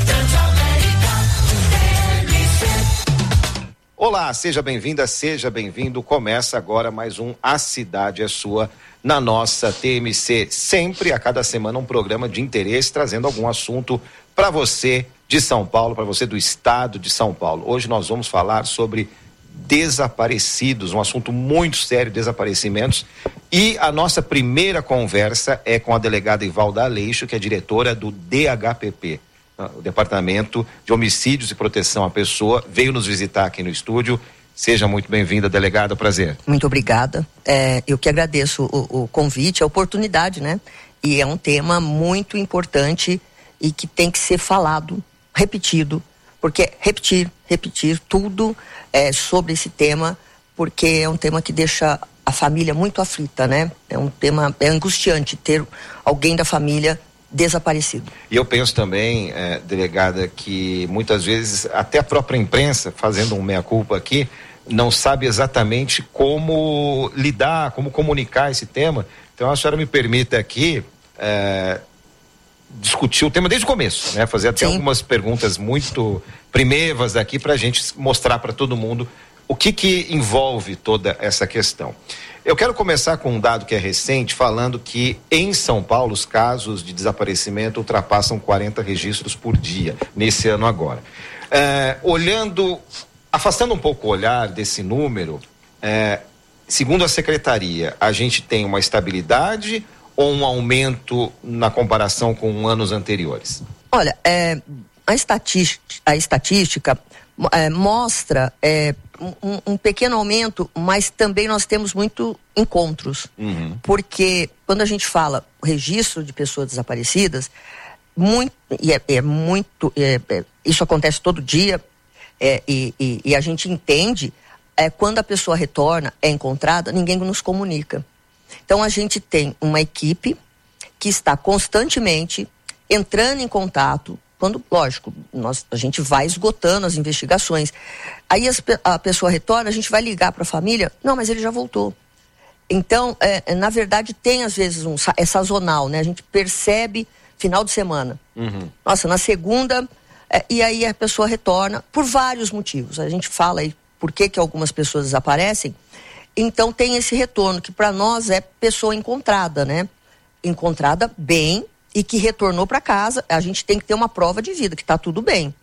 Olá, seja bem-vinda, seja bem-vindo. Começa agora mais um A Cidade é Sua na nossa T M C. Sempre, a cada semana, um programa de interesse, trazendo algum assunto para você de São Paulo, para você do estado de São Paulo. Hoje nós vamos falar sobre desaparecidos, um assunto muito sério, desaparecimentos. E a nossa primeira conversa é com a delegada Ivalda Aleixo, que é diretora do D H P P, o Departamento de Homicídios e Proteção à Pessoa. Veio nos visitar aqui no estúdio. Seja muito bem-vinda, delegada, prazer. Muito obrigada. É, eu que agradeço o, o convite, a oportunidade, né? E é um tema muito importante e que tem que ser falado, repetido, porque repetir, repetir tudo é, sobre esse tema, porque é um tema que deixa a família muito aflita, né? É um tema, é angustiante ter alguém da família desaparecido. E eu penso também, eh, delegada, que muitas vezes até a própria imprensa, fazendo um meia-culpa aqui, não sabe exatamente como lidar, como comunicar esse tema. Então a senhora me permita aqui eh, discutir o tema desde o começo, né? Fazer até Sim. algumas perguntas muito primeiras aqui para a gente mostrar para todo mundo o que que envolve toda essa questão. Eu quero começar com um dado que é recente, falando que em São Paulo os casos de desaparecimento ultrapassam quarenta registros por dia, nesse ano agora. É, olhando, afastando um pouco o olhar desse número, é, segundo a Secretaria, a gente tem uma estabilidade ou um aumento na comparação com anos anteriores? Olha, é, a estatística, a estatística é, mostra é, um, um pequeno aumento, mas também nós temos muito encontros. Uhum. Porque quando a gente fala registro de pessoas desaparecidas, muito, e é, é muito, é, é, isso acontece todo dia, é, e, e, e a gente entende, é, quando a pessoa retorna, é encontrada, ninguém nos comunica. Então a gente tem uma equipe que está constantemente entrando em contato. Quando, lógico, nós, a gente vai esgotando as investigações. Aí as, a pessoa retorna, a gente vai ligar para a família, não, mas ele já voltou. Então, é, na verdade, tem às vezes um, é sazonal, né? A gente percebe final de semana. Uhum. Nossa, na segunda, é, e aí a pessoa retorna por vários motivos. A gente fala aí por que que algumas pessoas desaparecem. Então tem esse retorno, que para nós é pessoa encontrada, né? Encontrada bem, e que retornou para casa. A gente tem que ter uma prova de vida, que está tudo bem.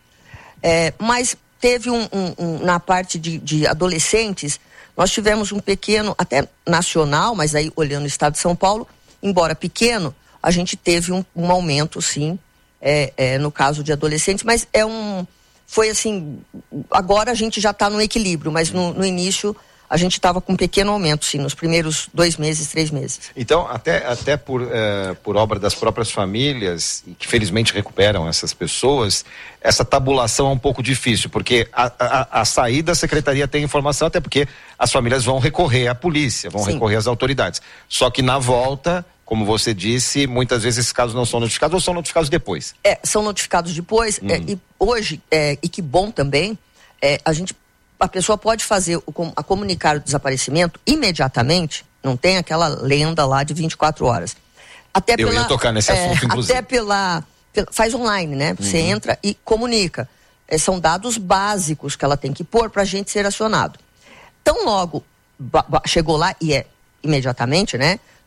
É, mas teve um, um, um na parte de, de adolescentes, nós tivemos um pequeno, até nacional, mas aí olhando o estado de São Paulo, embora pequeno, a gente teve um, um aumento, sim, é, é, no caso de adolescentes, mas é um, foi assim, agora a gente já está no equilíbrio, mas no, no início a gente estava com um pequeno aumento, sim, nos primeiros dois meses, três meses. Então, até, até por, eh, por obra das próprias famílias, que felizmente recuperam essas pessoas, essa tabulação é um pouco difícil, porque a, a, a saída da secretaria tem informação, até porque as famílias vão recorrer à polícia, vão sim. recorrer às autoridades. Só que na volta, como você disse, muitas vezes esses casos não são notificados ou são notificados depois. É, são notificados depois, hum. é, e hoje, é, e que bom também, é, a gente a pessoa pode fazer o, a comunicar o desaparecimento imediatamente, não tem aquela lenda lá de vinte e quatro horas. Até Eu pela, ia tocar nesse assunto, é, inclusive. Até pela, pela... Faz online, né? Você uhum. entra e comunica. É, são dados básicos que ela tem que pôr para a gente ser acionado. Tão logo ba- ba- chegou lá, e é imediatamente, né?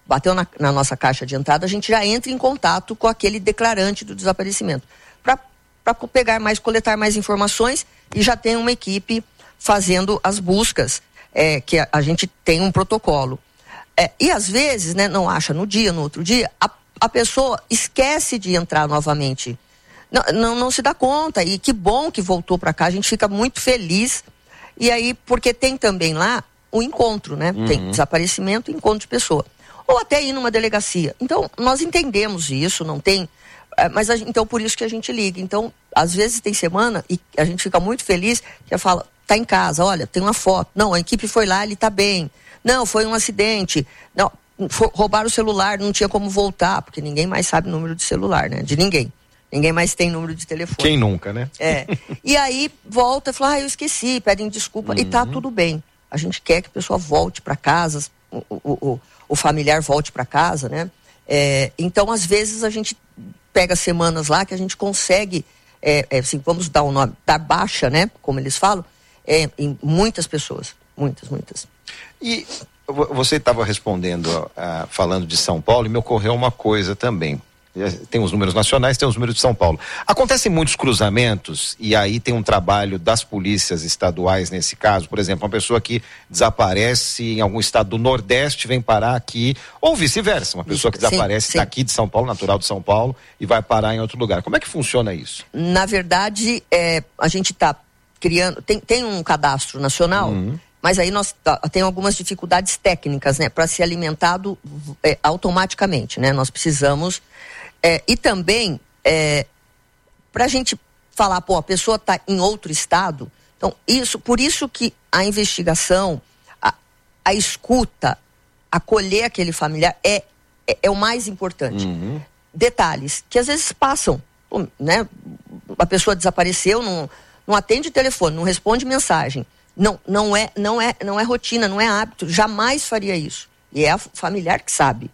bateu na, na nossa caixa de entrada, a gente já entra em contato com aquele declarante do desaparecimento, para pegar mais, coletar mais informações, e já tem uma equipe fazendo as buscas, é, que a, a gente tem um protocolo. É, e às vezes, né, não acha no dia, no outro dia, a, a pessoa esquece de entrar novamente. Não, não, não se dá conta, e que bom que voltou para cá, a gente fica muito feliz. E aí, porque tem também lá o encontro, né? Uhum. Tem desaparecimento e encontro de pessoa. Ou até ir numa delegacia. Então, nós entendemos isso, não tem... É, mas, a, então, por isso que a gente liga. Então, às vezes tem semana e a gente fica muito feliz, que fala, tá em casa, olha, tem uma foto. Não, a equipe foi lá, ele tá bem. Não, foi um acidente. Não, for, roubaram o celular, não tinha como voltar, porque ninguém mais sabe o número de celular, né? De ninguém. Ninguém mais tem número de telefone. Quem nunca, né? É. E aí volta e fala, ah, eu esqueci, pedem desculpa, uhum. E tá tudo bem. A gente quer que a pessoa volte para casa, o, o, o, o familiar volte para casa, né? É, então, às vezes, a gente pega semanas lá que a gente consegue, é, é, assim, vamos dar o um nome, dar baixa, né? Como eles falam, é, em muitas pessoas. Muitas, muitas. E você estava respondendo, uh, falando de São Paulo, e me ocorreu uma coisa também. Tem os números nacionais, tem os números de São Paulo. Acontecem muitos cruzamentos, e aí tem um trabalho das polícias estaduais nesse caso. Por exemplo, uma pessoa que desaparece em algum estado do Nordeste vem parar aqui, ou vice-versa, uma pessoa que desaparece sim, sim. daqui de São Paulo, natural de São Paulo, e vai parar em outro lugar. Como é que funciona isso? Na verdade, é, a gente está criando, tem, tem um cadastro nacional, uhum. Mas aí nós tem algumas dificuldades técnicas, né, para ser alimentado é, automaticamente, né? Nós precisamos é, e também é, para a gente falar, pô, a pessoa está em outro estado, então isso, por isso que a investigação, a, a escuta, acolher aquele familiar é é, é o mais importante. Uhum. Detalhes que às vezes passam, né? A pessoa desapareceu, não, não atende telefone, não responde mensagem. Não, não é, não é, não é rotina, não é hábito, jamais faria isso. E é a familiar que sabe.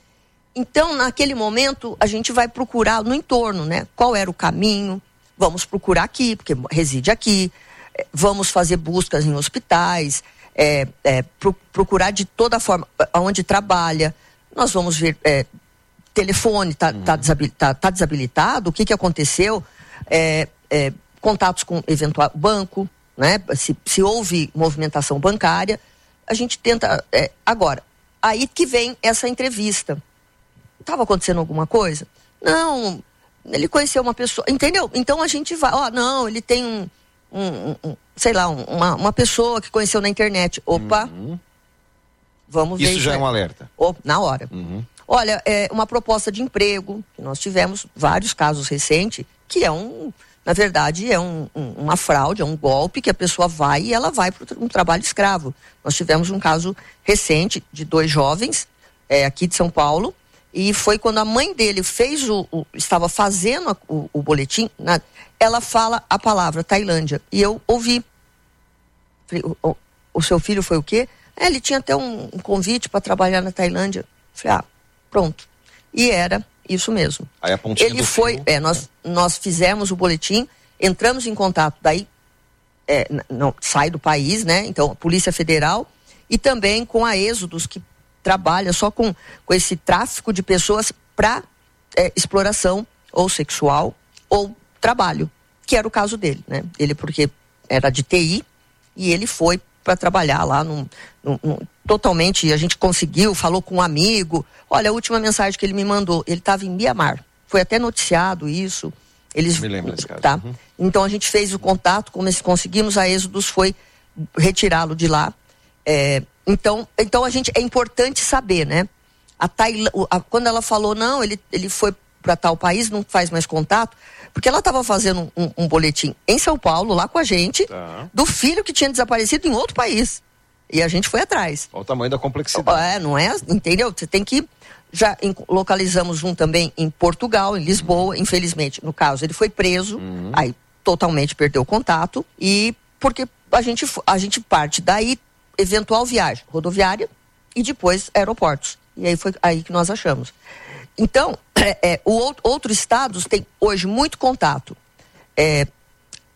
Então, naquele momento, a gente vai procurar no entorno, né? Qual era o caminho? Vamos procurar aqui, porque reside aqui. Vamos fazer buscas em hospitais, é, é, pro, procurar de toda forma, onde trabalha. Nós vamos ver, é, telefone está tá desabilitado, tá desabilitado, o que que aconteceu? É, é, contatos com eventual banco, né? Se, se houve movimentação bancária, a gente tenta. É, agora, aí que vem essa entrevista. Estava acontecendo alguma coisa? Não, ele conheceu uma pessoa, entendeu? Então a gente vai, ó, não, ele tem um, um, um sei lá, um, uma, uma pessoa que conheceu na internet. Opa, uhum. Vamos ver. Isso já é um alerta. Opa, na hora. Uhum. Olha, é uma proposta de emprego, que nós tivemos vários casos recentes, que é um. Na verdade, é um, um, uma fraude, é um golpe que a pessoa vai e ela vai para um trabalho escravo. Nós tivemos um caso recente de dois jovens, é, aqui de São Paulo, e foi quando a mãe dele fez o, o estava fazendo a, o, o boletim, na, ela fala a palavra Tailândia, e eu ouvi. Falei, o, o, o seu filho foi o quê? É, ele tinha até um, um convite para trabalhar na Tailândia. Falei, ah, pronto. E era isso mesmo. Aí a pontinha ele do foi, fio, é, nós, nós fizemos o boletim, entramos em contato, daí é, não, sai do país, né? Então, a Polícia Federal e também com a Êxodos, que trabalha só com, com esse tráfico de pessoas para é, exploração ou sexual ou trabalho, que era o caso dele, né? Ele porque era de T I e ele foi para trabalhar lá num, num, num, totalmente, a gente conseguiu, falou com um amigo. Olha, a última mensagem que ele me mandou, ele estava em Mianmar, foi até noticiado isso. Eles, me lembro desse caso. Tá? Uhum. Então a gente fez o contato, como conseguimos, a Êxodos foi retirá-lo de lá. É, então, então a gente, é importante saber, né? A Tailândia, a, quando ela falou, não, ele, ele foi para tal país, não faz mais contato, porque ela estava fazendo um, um boletim em São Paulo, lá com a gente, tá. Do filho que tinha desaparecido em outro país. E a gente foi atrás. Olha o tamanho da complexidade. É, não é? Entendeu? Você tem que... Já em, localizamos um também em Portugal, em Lisboa, uhum. Infelizmente, no caso, ele foi preso, uhum. Aí totalmente perdeu o contato, e porque a gente, a gente parte daí, eventual viagem rodoviária, e depois aeroportos. E aí foi aí que nós achamos. Então, é, é, o, outros estados têm hoje muito contato. É,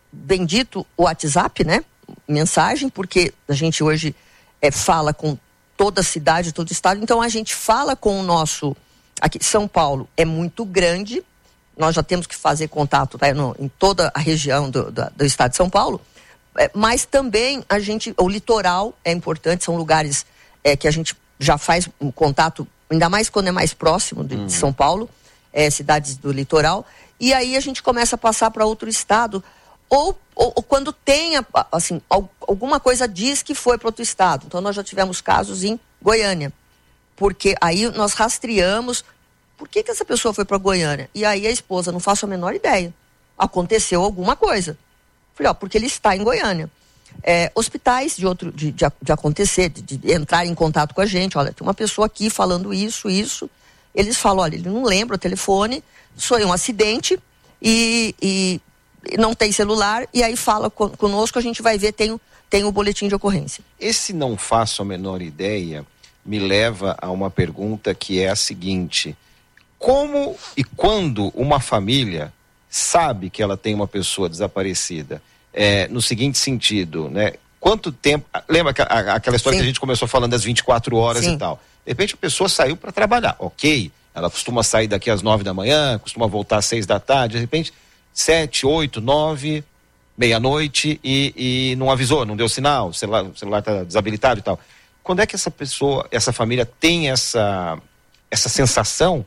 bendito o WhatsApp, né? Mensagem, porque a gente hoje é, fala com toda a cidade, todo o estado. Então a gente fala com o nosso, aqui São Paulo é muito grande, nós já temos que fazer contato, tá, no, em toda a região do, do, do estado de São Paulo, é, mas também a gente, o litoral é importante, são lugares é, que a gente já faz um contato, ainda mais quando é mais próximo de, uhum. de São Paulo, é, cidades do litoral, e aí a gente começa a passar para outro estado, ou, ou, ou quando tem, assim, alguma coisa diz que foi para outro estado. Então nós já tivemos casos em Goiânia, porque aí nós rastreamos, por que que essa pessoa foi para Goiânia? E aí a esposa, não faço a menor ideia, aconteceu alguma coisa. Falei, ó, porque ele está em Goiânia. É, hospitais de outro, de, de, de acontecer, de, de entrar em contato com a gente, olha, tem uma pessoa aqui falando isso, isso, eles falam, olha, ele não lembra o telefone, foi um acidente e, e não tem celular, e aí fala conosco, a gente vai ver, tem, tem o boletim de ocorrência. Esse não faço a menor ideia me leva a uma pergunta que é a seguinte: como e quando uma família sabe que ela tem uma pessoa desaparecida? É, no seguinte sentido, né? Quanto tempo... Lembra que a, aquela história Sim. que a gente começou falando das vinte e quatro horas Sim. e tal? De repente a pessoa saiu para trabalhar, ok, ela costuma sair daqui às nove da manhã, costuma voltar às seis da tarde, de repente sete, oito, nove, meia-noite e, e não avisou, não deu sinal, o celular, o celular tá desabilitado e tal. Quando é que essa pessoa, essa família tem essa, essa sensação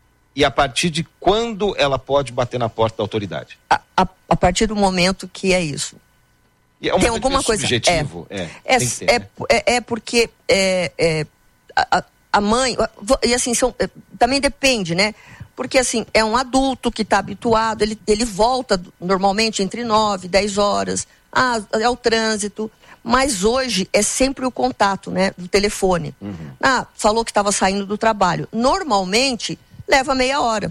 e a partir de quando ela pode bater na porta da autoridade? A, a, a partir do momento que é isso. E é um tem alguma coisa subjetivo? É, é, é, ter, é, né? é, é porque é, é, a, a mãe, e assim, são, também depende, né? Porque assim, é um adulto que está habituado, ele, ele volta normalmente entre nove, dez horas, ah, é o trânsito, mas hoje é sempre o contato, né? Do telefone. Uhum. Ah, falou que estava saindo do trabalho. Normalmente, leva meia hora.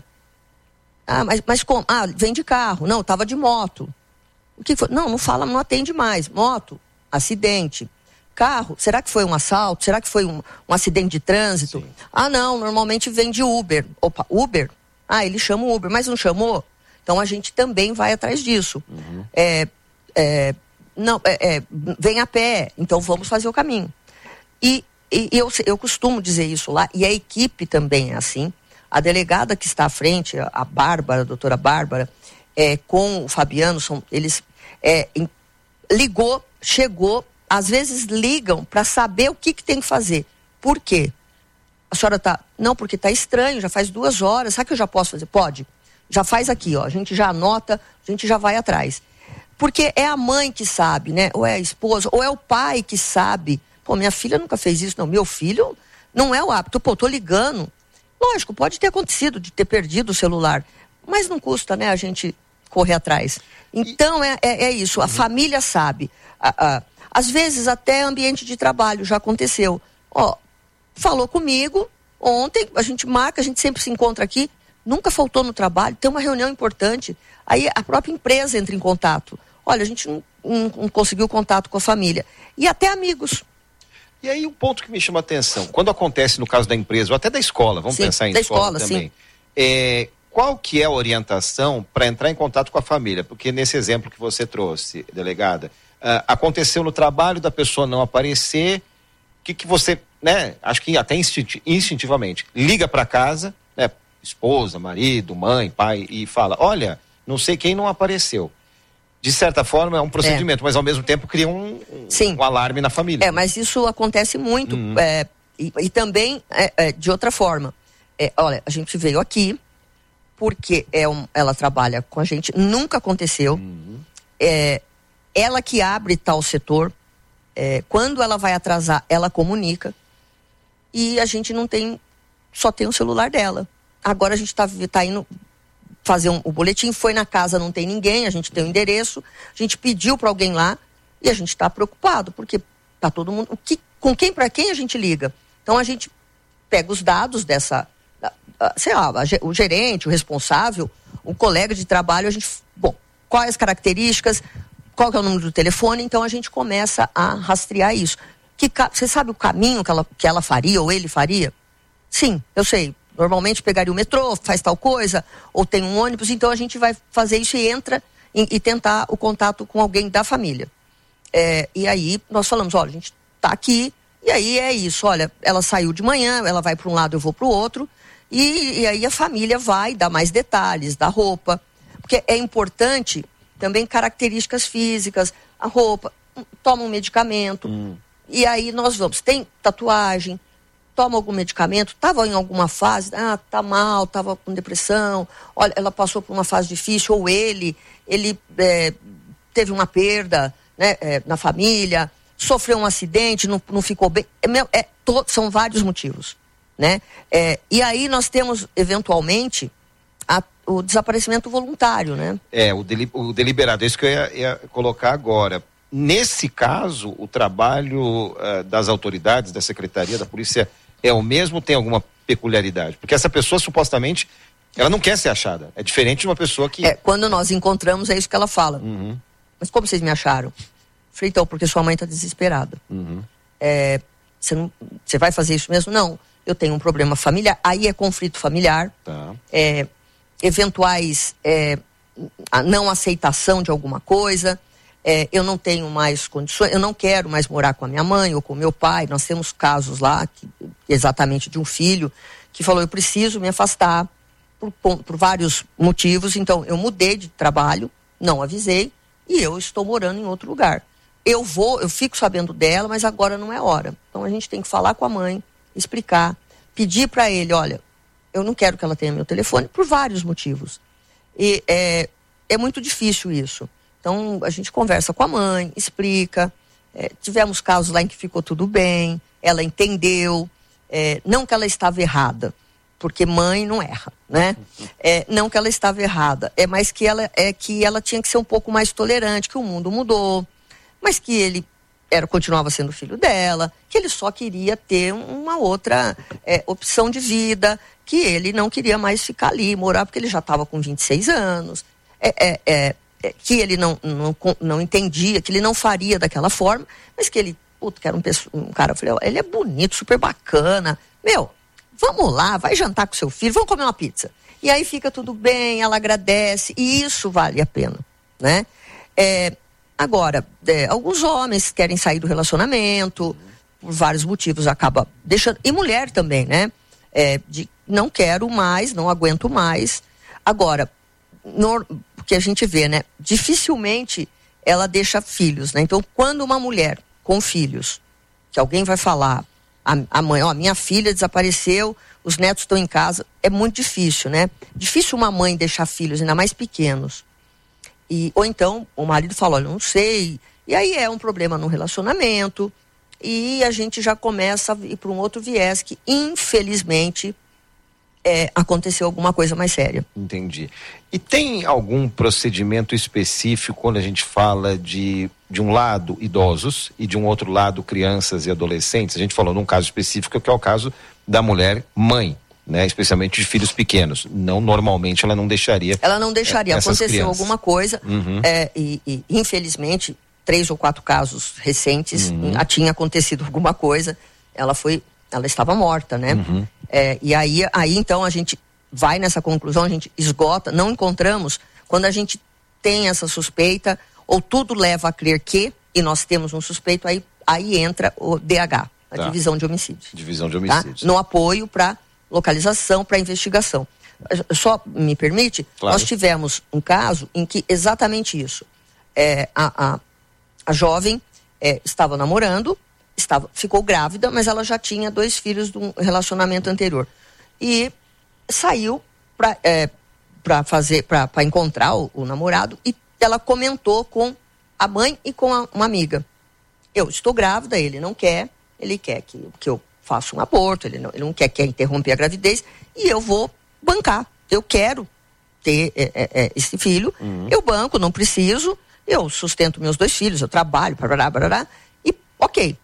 Ah, mas, mas como? Ah, vem de carro. Não, estava de moto. O que foi? Não, não fala, não atende mais. Moto, acidente. Carro, será que foi um assalto? Será que foi um, um acidente de trânsito? Sim. Ah, não, normalmente vem de Uber. Opa, Uber? Ah, ele chama o Uber, mas não chamou? Então a gente também vai atrás disso. Uhum. É, é, não, é, é, vem a pé, então vamos fazer o caminho. E, e eu, eu costumo dizer isso lá, e a equipe também é assim. A delegada que está à frente, a Bárbara, a doutora Bárbara, é, com o Fabiano, são, eles é, em, ligou, chegou, às vezes ligam para saber o que, que tem que fazer. Por quê? A senhora tá, não, porque está estranho, já faz duas horas, sabe que eu já posso fazer? Pode, já faz aqui, ó, a gente já anota, a gente já vai atrás. Porque é a mãe que sabe, né? Ou é a esposa, ou é o pai que sabe. Pô, minha filha nunca fez isso, não, meu filho não é o hábito, pô, tô ligando. Lógico, pode ter acontecido de ter perdido o celular, mas não custa, né, a gente correr atrás. Então, é, é, é isso, a uhum. família sabe. A, a, às vezes, até ambiente de trabalho já aconteceu. Ó, falou comigo, ontem, a gente marca, a gente sempre se encontra aqui, nunca faltou no trabalho, tem uma reunião importante. Aí a própria empresa entra em contato. Olha, a gente não, não, não conseguiu contato com a família. E até amigos. E aí um ponto que me chama a atenção, quando acontece no caso da empresa, ou até da escola, vamos sim, pensar em da escola, escola também, sim. É, qual que é a orientação para entrar em contato com a família? Porque nesse exemplo que você trouxe, delegada, uh, aconteceu no trabalho da pessoa não aparecer, o que que você, né, acho que até instinti- instintivamente, liga para casa, né, esposa, marido, mãe, pai, e fala, olha, não sei quem não apareceu. De certa forma é um procedimento, é. mas ao mesmo tempo cria um, um, um alarme na família. É, mas isso acontece muito, uhum. é, e, e também é, é, de outra forma. É, olha, a gente veio aqui, porque é um, ela trabalha com a gente, nunca aconteceu. Uhum. É, ela que abre tal setor, é, quando ela vai atrasar, ela comunica, e a gente não tem, só tem o celular dela. Agora a gente está tá indo fazer um, o boletim, foi na casa, não tem ninguém, a gente tem o endereço, a gente pediu para alguém lá e a gente está preocupado, porque tá todo mundo, o que, com quem, para quem a gente liga? Então a gente pega os dados dessa, sei lá, o gerente, o responsável, o colega de trabalho, a gente, bom, quais as características, qual que é o número do telefone, então a gente começa a rastrear isso. Que, você sabe o caminho que ela, que ela faria ou ele faria? Sim, eu sei. Normalmente pegaria o metrô, faz tal coisa, ou tem um ônibus, então a gente vai fazer isso e entra e, e tentar o contato com alguém da família. É, e aí nós falamos, olha, a gente está aqui E aí é isso, olha, ela saiu de manhã, ela vai para um lado, eu vou para o outro, e, e aí a família vai dar mais detalhes da roupa, porque é importante também características físicas, a roupa, toma um medicamento, hum. e aí nós vamos, tem tatuagem, toma algum medicamento, estava em alguma fase, ah, tá mal, estava com depressão, olha, ela passou por uma fase difícil, ou ele, ele é, teve uma perda, né, é, na família, sofreu um acidente, não, não ficou bem, é, é, to, são vários motivos, né? É, e aí nós temos, eventualmente, a, o desaparecimento voluntário, né? É, o, deli, o deliberado, é isso que eu ia, ia colocar agora. Nesse caso, o trabalho uh, das autoridades, da secretaria, da polícia, é o mesmo, tem alguma peculiaridade? Porque essa pessoa, supostamente, ela não quer ser achada, é diferente de uma pessoa que... É, quando nós encontramos, é isso que ela fala. Uhum. Mas como vocês me acharam? Falei, então, porque sua mãe está desesperada. Uhum. É, você, não, você vai fazer isso mesmo? Não, eu tenho um problema familiar. Aí é conflito familiar. Tá. É, eventuais é, a não aceitação de alguma coisa. É, eu não tenho mais condições, eu não quero mais morar com a minha mãe ou com meu pai. Nós temos casos lá, que, exatamente de um filho, que falou, eu preciso me afastar por, por vários motivos. Então, eu mudei de trabalho, não avisei, e eu estou morando em outro lugar. Eu vou, eu fico sabendo dela, mas agora não é hora. Então a gente tem que falar com a mãe, explicar, pedir para ele, olha, eu não quero que ela tenha meu telefone por vários motivos. E é, é muito difícil isso. Então a gente conversa com a mãe, explica. É, tivemos casos lá em que ficou tudo bem, ela entendeu, é, não que ela estava errada, porque mãe não erra, né? É, não que ela estava errada, é mais que ela, é que ela tinha que ser um pouco mais tolerante, que o mundo mudou, mas que ele era, continuava sendo filho dela, que ele só queria ter uma outra é, opção de vida, que ele não queria mais ficar ali, morar, porque ele já estava com vinte e seis anos, é, é, é, é, que ele não, não, não entendia, que ele não faria daquela forma, mas que ele, puto, que era um, um cara, eu falei, ó, ele é bonito, super bacana, meu, vamos lá, vai jantar com seu filho, vamos comer uma pizza. E aí fica tudo bem, ela agradece, e isso vale a pena, né? É, agora, é, alguns homens querem sair do relacionamento, por vários motivos, acaba deixando, e mulher também, né? É, de não quero mais, não aguento mais. Agora, no, porque a gente vê, né? Dificilmente ela deixa filhos, né? Então, quando uma mulher com filhos, que alguém vai falar, a, a mãe, ó, minha filha desapareceu, os netos estão em casa, é muito difícil, né? Difícil uma mãe deixar filhos, ainda mais pequenos. E, ou então, o marido fala, olha, não sei. E aí é um problema no relacionamento, e a gente já começa a ir para um outro viés que, infelizmente, é, aconteceu alguma coisa mais séria. Entendi. E tem algum procedimento específico quando a gente fala de, de um lado idosos e de um outro lado crianças e adolescentes? A gente falou num caso específico que é o caso da mulher mãe, né? Especialmente de filhos pequenos. Não, normalmente ela não deixaria. Ela não deixaria. É, aconteceu crianças. Alguma coisa uhum. é, e, e infelizmente três ou quatro casos recentes uhum. tinha acontecido alguma coisa. Ela foi, ela estava morta, né? Uhum. É, e aí, aí então a gente vai nessa conclusão, a gente esgota, não encontramos, quando a gente tem essa suspeita, ou tudo leva a crer que, e nós temos um suspeito, aí, aí entra o D H, a tá. divisão de homicídios. Divisão de homicídios. Tá? No apoio para localização, para investigação. Só me permite, claro. Nós tivemos um caso em que exatamente isso. É, a, a, a jovem é, estava namorando, estava, ficou grávida, mas ela já tinha dois filhos de um relacionamento anterior. E saiu para é, para fazer, para encontrar o, o namorado, e ela comentou com a mãe e com a, uma amiga. Eu estou grávida, ele não quer, ele quer que, que eu faça um aborto, ele não, ele não quer, quer interromper a gravidez, e eu vou bancar. Eu quero ter é, é, esse filho, uhum. eu banco, não preciso, eu sustento meus dois filhos, eu trabalho, barará, barará, e ok.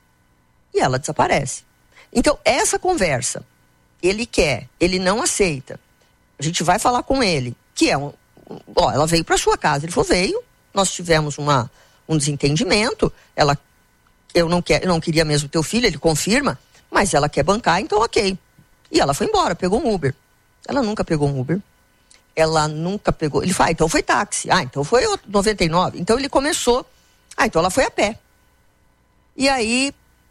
E ela desaparece. Então, essa conversa, ele quer, ele não aceita, a gente vai falar com ele, que é um, ó, ela veio para sua casa, ele falou, veio, nós tivemos uma, um desentendimento, ela, eu não, quer, eu não queria mesmo teu filho, ele confirma, mas ela quer bancar, então ok. E ela foi embora, pegou um Uber. Ela nunca pegou um Uber. Ela nunca pegou, ele fala, ah, então foi táxi, ah, então foi noventa e nove, então ele começou, ah, então ela foi a pé. E aí,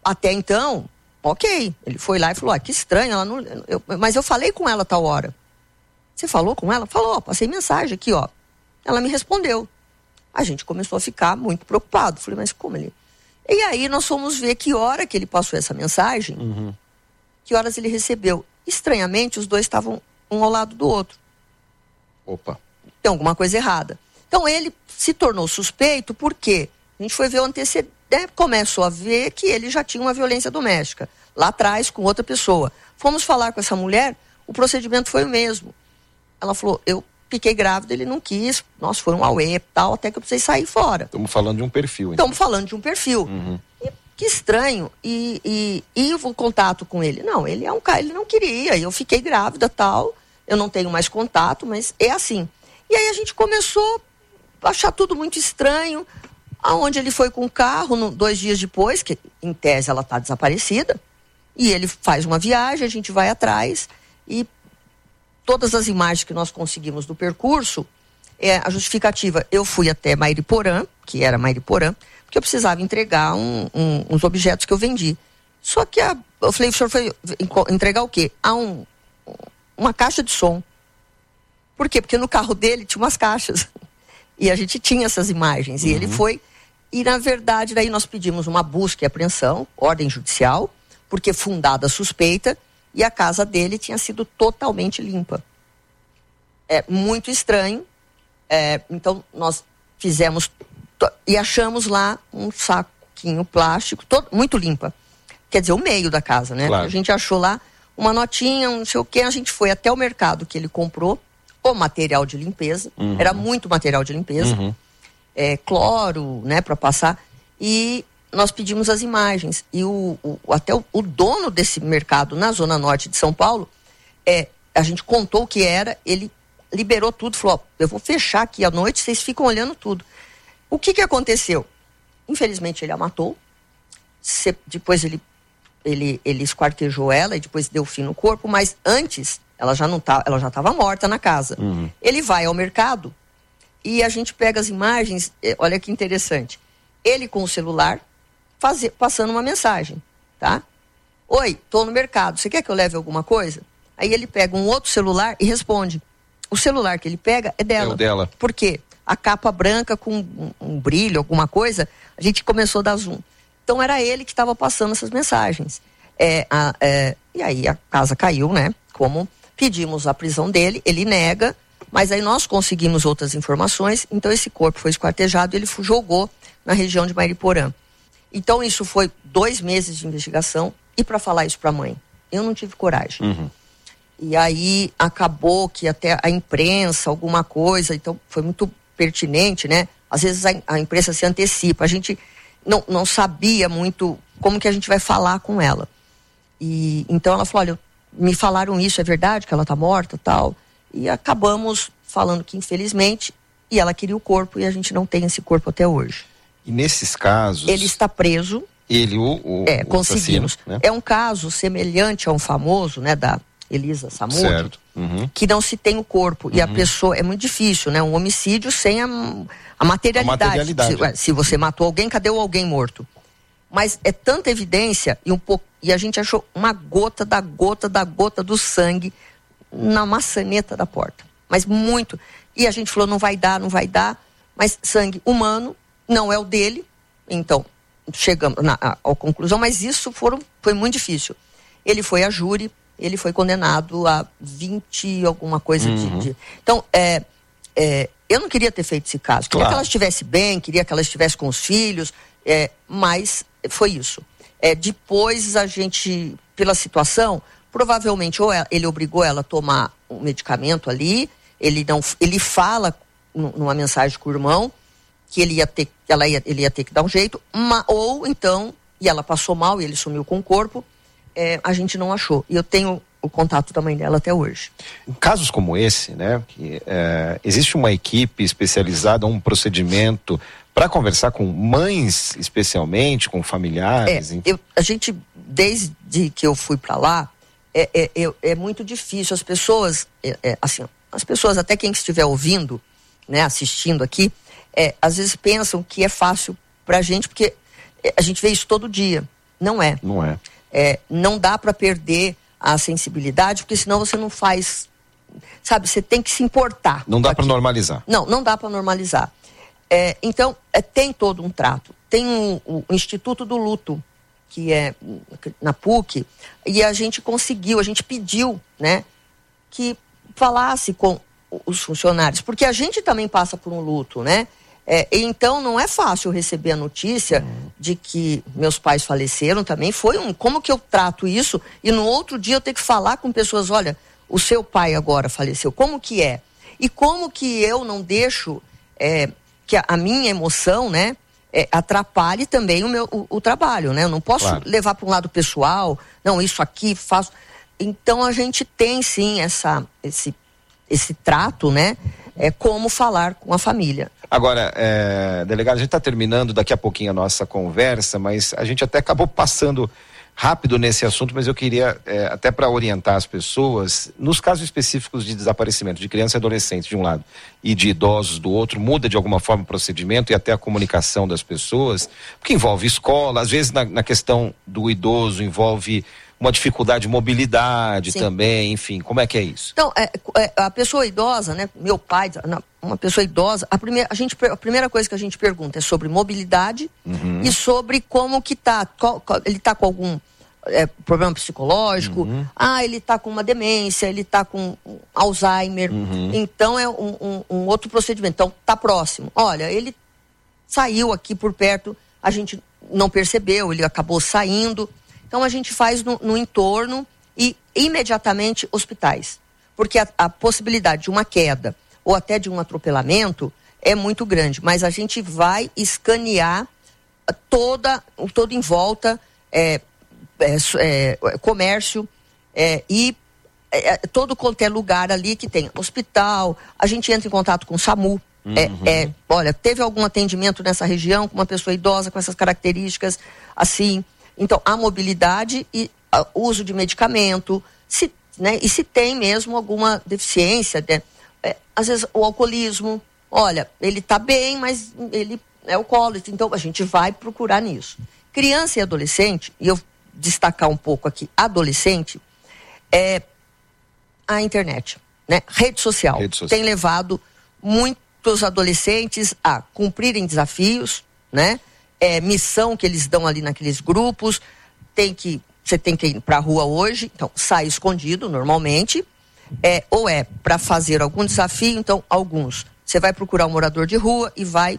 até então, ok, ele foi lá e falou, ah, que estranho, ela não, eu, mas eu falei com ela tal hora. Você falou com ela? Falou, passei mensagem aqui, ó. Ela me respondeu. A gente começou a ficar muito preocupado. Falei, mas como ele... E aí nós fomos ver que hora que ele passou essa mensagem, uhum. que horas ele recebeu. Estranhamente, os dois estavam um ao lado do outro. Opa. Tem alguma coisa errada. Então ele se tornou suspeito porque a gente foi ver o antecedente, começou a ver que ele já tinha uma violência doméstica, lá atrás com outra pessoa. Fomos falar com essa mulher, o procedimento foi o mesmo. Ela falou, eu fiquei grávida, ele não quis, nossa, foi um auê e tal, até que eu precisei sair fora. Estamos falando de um perfil. Então. Estamos falando de um perfil. Uhum. E, que estranho. E, e, e o contato com ele? Não, ele é um cara, ele não queria, eu fiquei grávida tal, eu não tenho mais contato, mas é assim. E aí a gente começou a achar tudo muito estranho, aonde ele foi com o carro, no, dois dias depois, que em tese ela está desaparecida, e ele faz uma viagem, a gente vai atrás, e todas as imagens que nós conseguimos do percurso, é a justificativa, eu fui até Mairiporã, que era Mairiporã, porque eu precisava entregar um, um, uns objetos que eu vendi. Só que a, eu falei, o senhor foi entregar o quê? Ah, um, uma caixa de som. Por quê? Porque no carro dele tinha umas caixas. E a gente tinha essas imagens. Uhum. E ele foi... E, na verdade, daí nós pedimos uma busca e apreensão, ordem judicial, porque fundada a suspeita, e a casa dele tinha sido totalmente limpa. É muito estranho. É, então, nós fizemos... E achamos lá um saquinho plástico, todo, muito limpa. Quer dizer, o meio da casa, né? Claro. A gente achou lá uma notinha, um não sei o quê. A gente foi até o mercado que ele comprou, o material de limpeza. Uhum. Era muito material de limpeza. Uhum. É, cloro, né, para passar. E nós pedimos as imagens. E o, o, até o, o dono desse mercado na Zona Norte de São Paulo, é, a gente contou o que era, ele liberou tudo, falou, ó, eu vou fechar aqui à noite, vocês ficam olhando tudo. O que que aconteceu? Infelizmente ele a matou, Se, depois ele, ele, ele esquartejou ela e depois deu fim no corpo, mas antes ela já não tá, ela já estava morta na casa. Uhum. Ele vai ao mercado e a gente pega as imagens, olha que interessante, ele com o celular fazer, passando uma mensagem, tá? Oi, tô no mercado, você quer que eu leve alguma coisa? Aí ele pega um outro celular e responde. O celular que ele pega é dela. É o dela. Por quê? A capa branca com um, um brilho, alguma coisa, a gente começou a dar zoom. Então era ele que estava passando essas mensagens. É, a, é, e aí a casa caiu, né? Como pedimos a prisão dele, ele nega, mas aí nós conseguimos outras informações, então esse corpo foi esquartejado e ele jogou na região de Mairiporã. Então isso foi dois meses de investigação, e para falar isso para a mãe, eu não tive coragem. Uhum. E aí acabou que até a imprensa, alguma coisa, então foi muito pertinente, né? Às vezes a, a imprensa se antecipa, a gente não, não sabia muito como que a gente vai falar com ela. E então ela falou, olha, me falaram isso, é verdade que ela tá morta, tal. E acabamos falando que infelizmente, e ela queria o corpo e a gente não tem esse corpo até hoje. E nesses casos... Ele está preso. Ele, o, o É, o conseguimos. assassino, né? É um caso semelhante a um famoso, né, da Elisa Samud, certo. Uhum. que não se tem o corpo. Uhum. E a pessoa, é muito difícil, né? Um homicídio sem a, a materialidade. A materialidade. Se, se você matou alguém, cadê o alguém morto? Mas é tanta evidência e um pouco, e a gente achou uma gota da gota da gota do sangue na maçaneta da porta. Mas muito. E a gente falou, não vai dar, não vai dar. Mas sangue humano não é o dele. Então, chegamos na a, a conclusão, mas isso foram, foi muito difícil. Ele foi a júri, ele foi condenado a vinte alguma coisa uhum. de, de... Então, é, é, eu não queria ter feito esse caso. Queria claro. que ela estivesse bem, queria que ela estivesse com os filhos, é, mas foi isso. É, depois a gente, pela situação, provavelmente ou ele obrigou ela a tomar um medicamento ali, ele, não, ele fala numa mensagem com o irmão que ele ia ter, ela ia, ele ia ter que dar um jeito, uma, ou então, e ela passou mal e ele sumiu com o corpo, é, a gente não achou. E eu tenho o contato da mãe dela até hoje. Em casos como esse, né, que, é, existe uma equipe especializada, um procedimento para conversar com mães, especialmente, com familiares? É, eu, a gente, desde que eu fui para lá, é, é, é, é muito difícil. As pessoas, é, é, assim, as pessoas, até quem estiver ouvindo, né, assistindo aqui, é, às vezes pensam que é fácil pra gente, porque a gente vê isso todo dia. Não é. Não é. É, não dá para perder a sensibilidade, porque senão você não faz, sabe, você tem que se importar. Não dá para normalizar. Não, não dá para normalizar. É, então, é, tem todo um trato. Tem um, o Instituto do Luto, que é na P U C, e a gente conseguiu, a gente pediu, né, que falasse com os funcionários, porque a gente também passa por um luto, né? É, então não é fácil receber a notícia hum. de que meus pais faleceram também. Foi um, como que eu trato isso? E no outro dia eu ter que falar com pessoas, olha, o seu pai agora faleceu, como que é? E como que eu não deixo é, que a, a minha emoção, né, é, atrapalhe também o meu o, o trabalho, né? Eu não posso claro. levar para um lado pessoal, não, isso aqui faço. Então a gente tem sim essa, esse, esse trato, né? É como falar com a família. Agora, é, delegado, a gente está terminando daqui a pouquinho a nossa conversa, mas a gente até acabou passando rápido nesse assunto, mas eu queria, é, até para orientar as pessoas, nos casos específicos de desaparecimento de criança e adolescente de um lado e de idosos do outro, muda de alguma forma o procedimento e até a comunicação das pessoas, porque envolve escola, às vezes na, na questão do idoso envolve uma dificuldade de mobilidade Sim. também, enfim, como é que é isso? Então, é, é, a pessoa idosa, né, meu pai, uma pessoa idosa, a primeira, a gente, a primeira coisa que a gente pergunta é sobre mobilidade uhum. e sobre como que tá, qual, qual, ele tá com algum é, problema psicológico, uhum. ah, ele tá com uma demência, ele tá com um Alzheimer, uhum. então é um, um, um outro procedimento, então tá próximo, olha, ele saiu aqui por perto, a gente não percebeu, ele acabou saindo. Então a gente faz no, no entorno e imediatamente hospitais. Porque a, a possibilidade de uma queda ou até de um atropelamento é muito grande. Mas a gente vai escanear toda, todo em volta, é, é, é, comércio é, e é, todo quanto é lugar ali que tem hospital. A gente entra em contato com o SAMU. Uhum. É, é, olha, teve algum atendimento nessa região com uma pessoa idosa com essas características assim... Então, a mobilidade e o uso de medicamento, se, né, e se tem mesmo alguma deficiência, né, é, às vezes o alcoolismo, olha, ele está bem, mas ele é alcoólatra, então a gente vai procurar nisso. Criança e adolescente, e eu destacar um pouco aqui, adolescente, é a internet, né, rede social, rede social. Tem levado muitos adolescentes a cumprirem desafios, né, É, missão que eles dão ali naqueles grupos, tem que, você tem que ir para a rua hoje, então sai escondido normalmente, é, ou é para fazer algum desafio, então alguns, você vai procurar um morador de rua e vai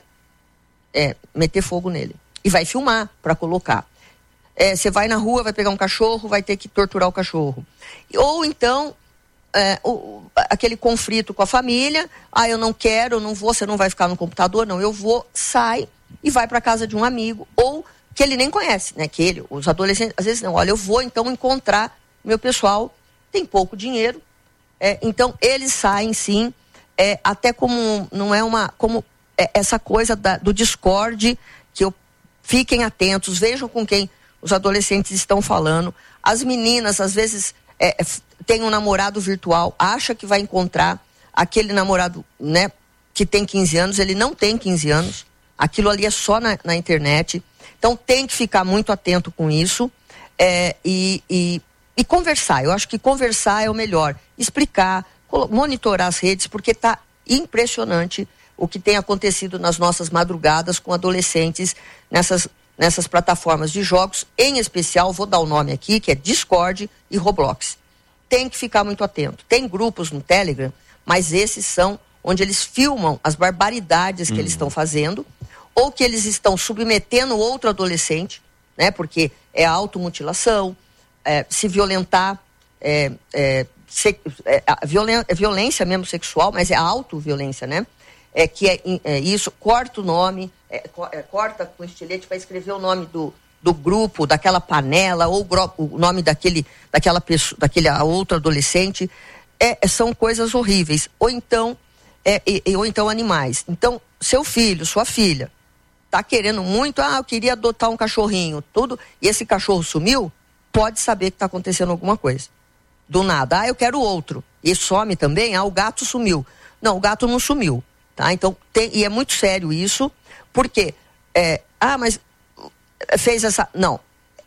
é, meter fogo nele, e vai filmar para colocar. É, você vai na rua, vai pegar um cachorro, vai ter que torturar o cachorro. Ou então, é, o, aquele conflito com a família, ah, eu não quero, eu não vou, você não vai ficar no computador, não, eu vou, sai, e vai para casa de um amigo, ou que ele nem conhece, né? Que ele, os adolescentes, às vezes não, olha, eu vou então encontrar meu pessoal, tem pouco dinheiro, é, então eles saem sim, é, até como, não é uma, como é, essa coisa da, do Discord, que eu, fiquem atentos, vejam com quem os adolescentes estão falando, as meninas às vezes é, tem um namorado virtual, acha que vai encontrar aquele namorado, né? Que tem quinze anos, ele não tem quinze anos, aquilo ali é só na, na internet. Então tem que ficar muito atento com isso é, e, e, e conversar. Eu acho que conversar é o melhor. Explicar, monitorar as redes, porque está impressionante o que tem acontecido nas nossas madrugadas com adolescentes nessas, nessas plataformas de jogos. Em especial, vou dar o nome aqui, que é Discord e Roblox. Tem que ficar muito atento. Tem grupos no Telegram, mas esses são onde eles filmam as barbaridades que hum. eles estão fazendo, ou que eles estão submetendo outro adolescente, né? Porque é automutilação, é, se violentar, é, é, se, é, violen, é violência mesmo sexual, mas é autoviolência, né? É que é, é isso, corta o nome, é, é, corta com estilete para escrever o nome do, do grupo, daquela panela, ou o nome daquele, daquela pessoa, daquele outro adolescente, é, são coisas horríveis. Ou então, é, e, ou então animais. Então, seu filho, sua filha, tá querendo muito, ah, eu queria adotar um cachorrinho, tudo, e esse cachorro sumiu, pode saber que tá acontecendo alguma coisa. Do nada, ah, eu quero outro. E some também, ah, o gato sumiu. Não, o gato não sumiu, tá? Então, tem, e é muito sério isso, porque, é, ah, mas fez essa, não,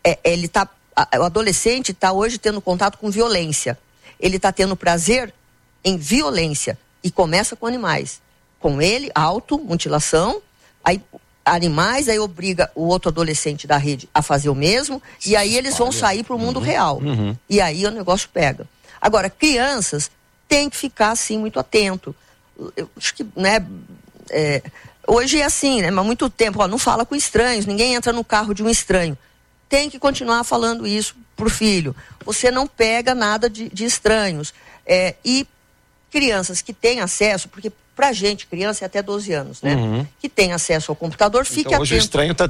é, ele tá, a, o adolescente está hoje tendo contato com violência. Ele está tendo prazer em violência e começa com animais. Com ele, automutilação, aí animais, aí obriga o outro adolescente da rede a fazer o mesmo, e aí eles vão sair para o mundo uhum. real. Uhum. E aí o negócio pega. Agora, crianças têm que ficar, assim, muito atento. Eu acho que, né, é, hoje é assim, né, mas há muito tempo, ó, não fala com estranhos, ninguém entra no carro de um estranho. Tem que continuar falando isso pro filho. Você não pega nada de, de estranhos. É, e crianças que têm acesso, porque pra gente, criança é até doze anos, né? Uhum. Que tem acesso ao computador, fique então, hoje atento. o estranho tá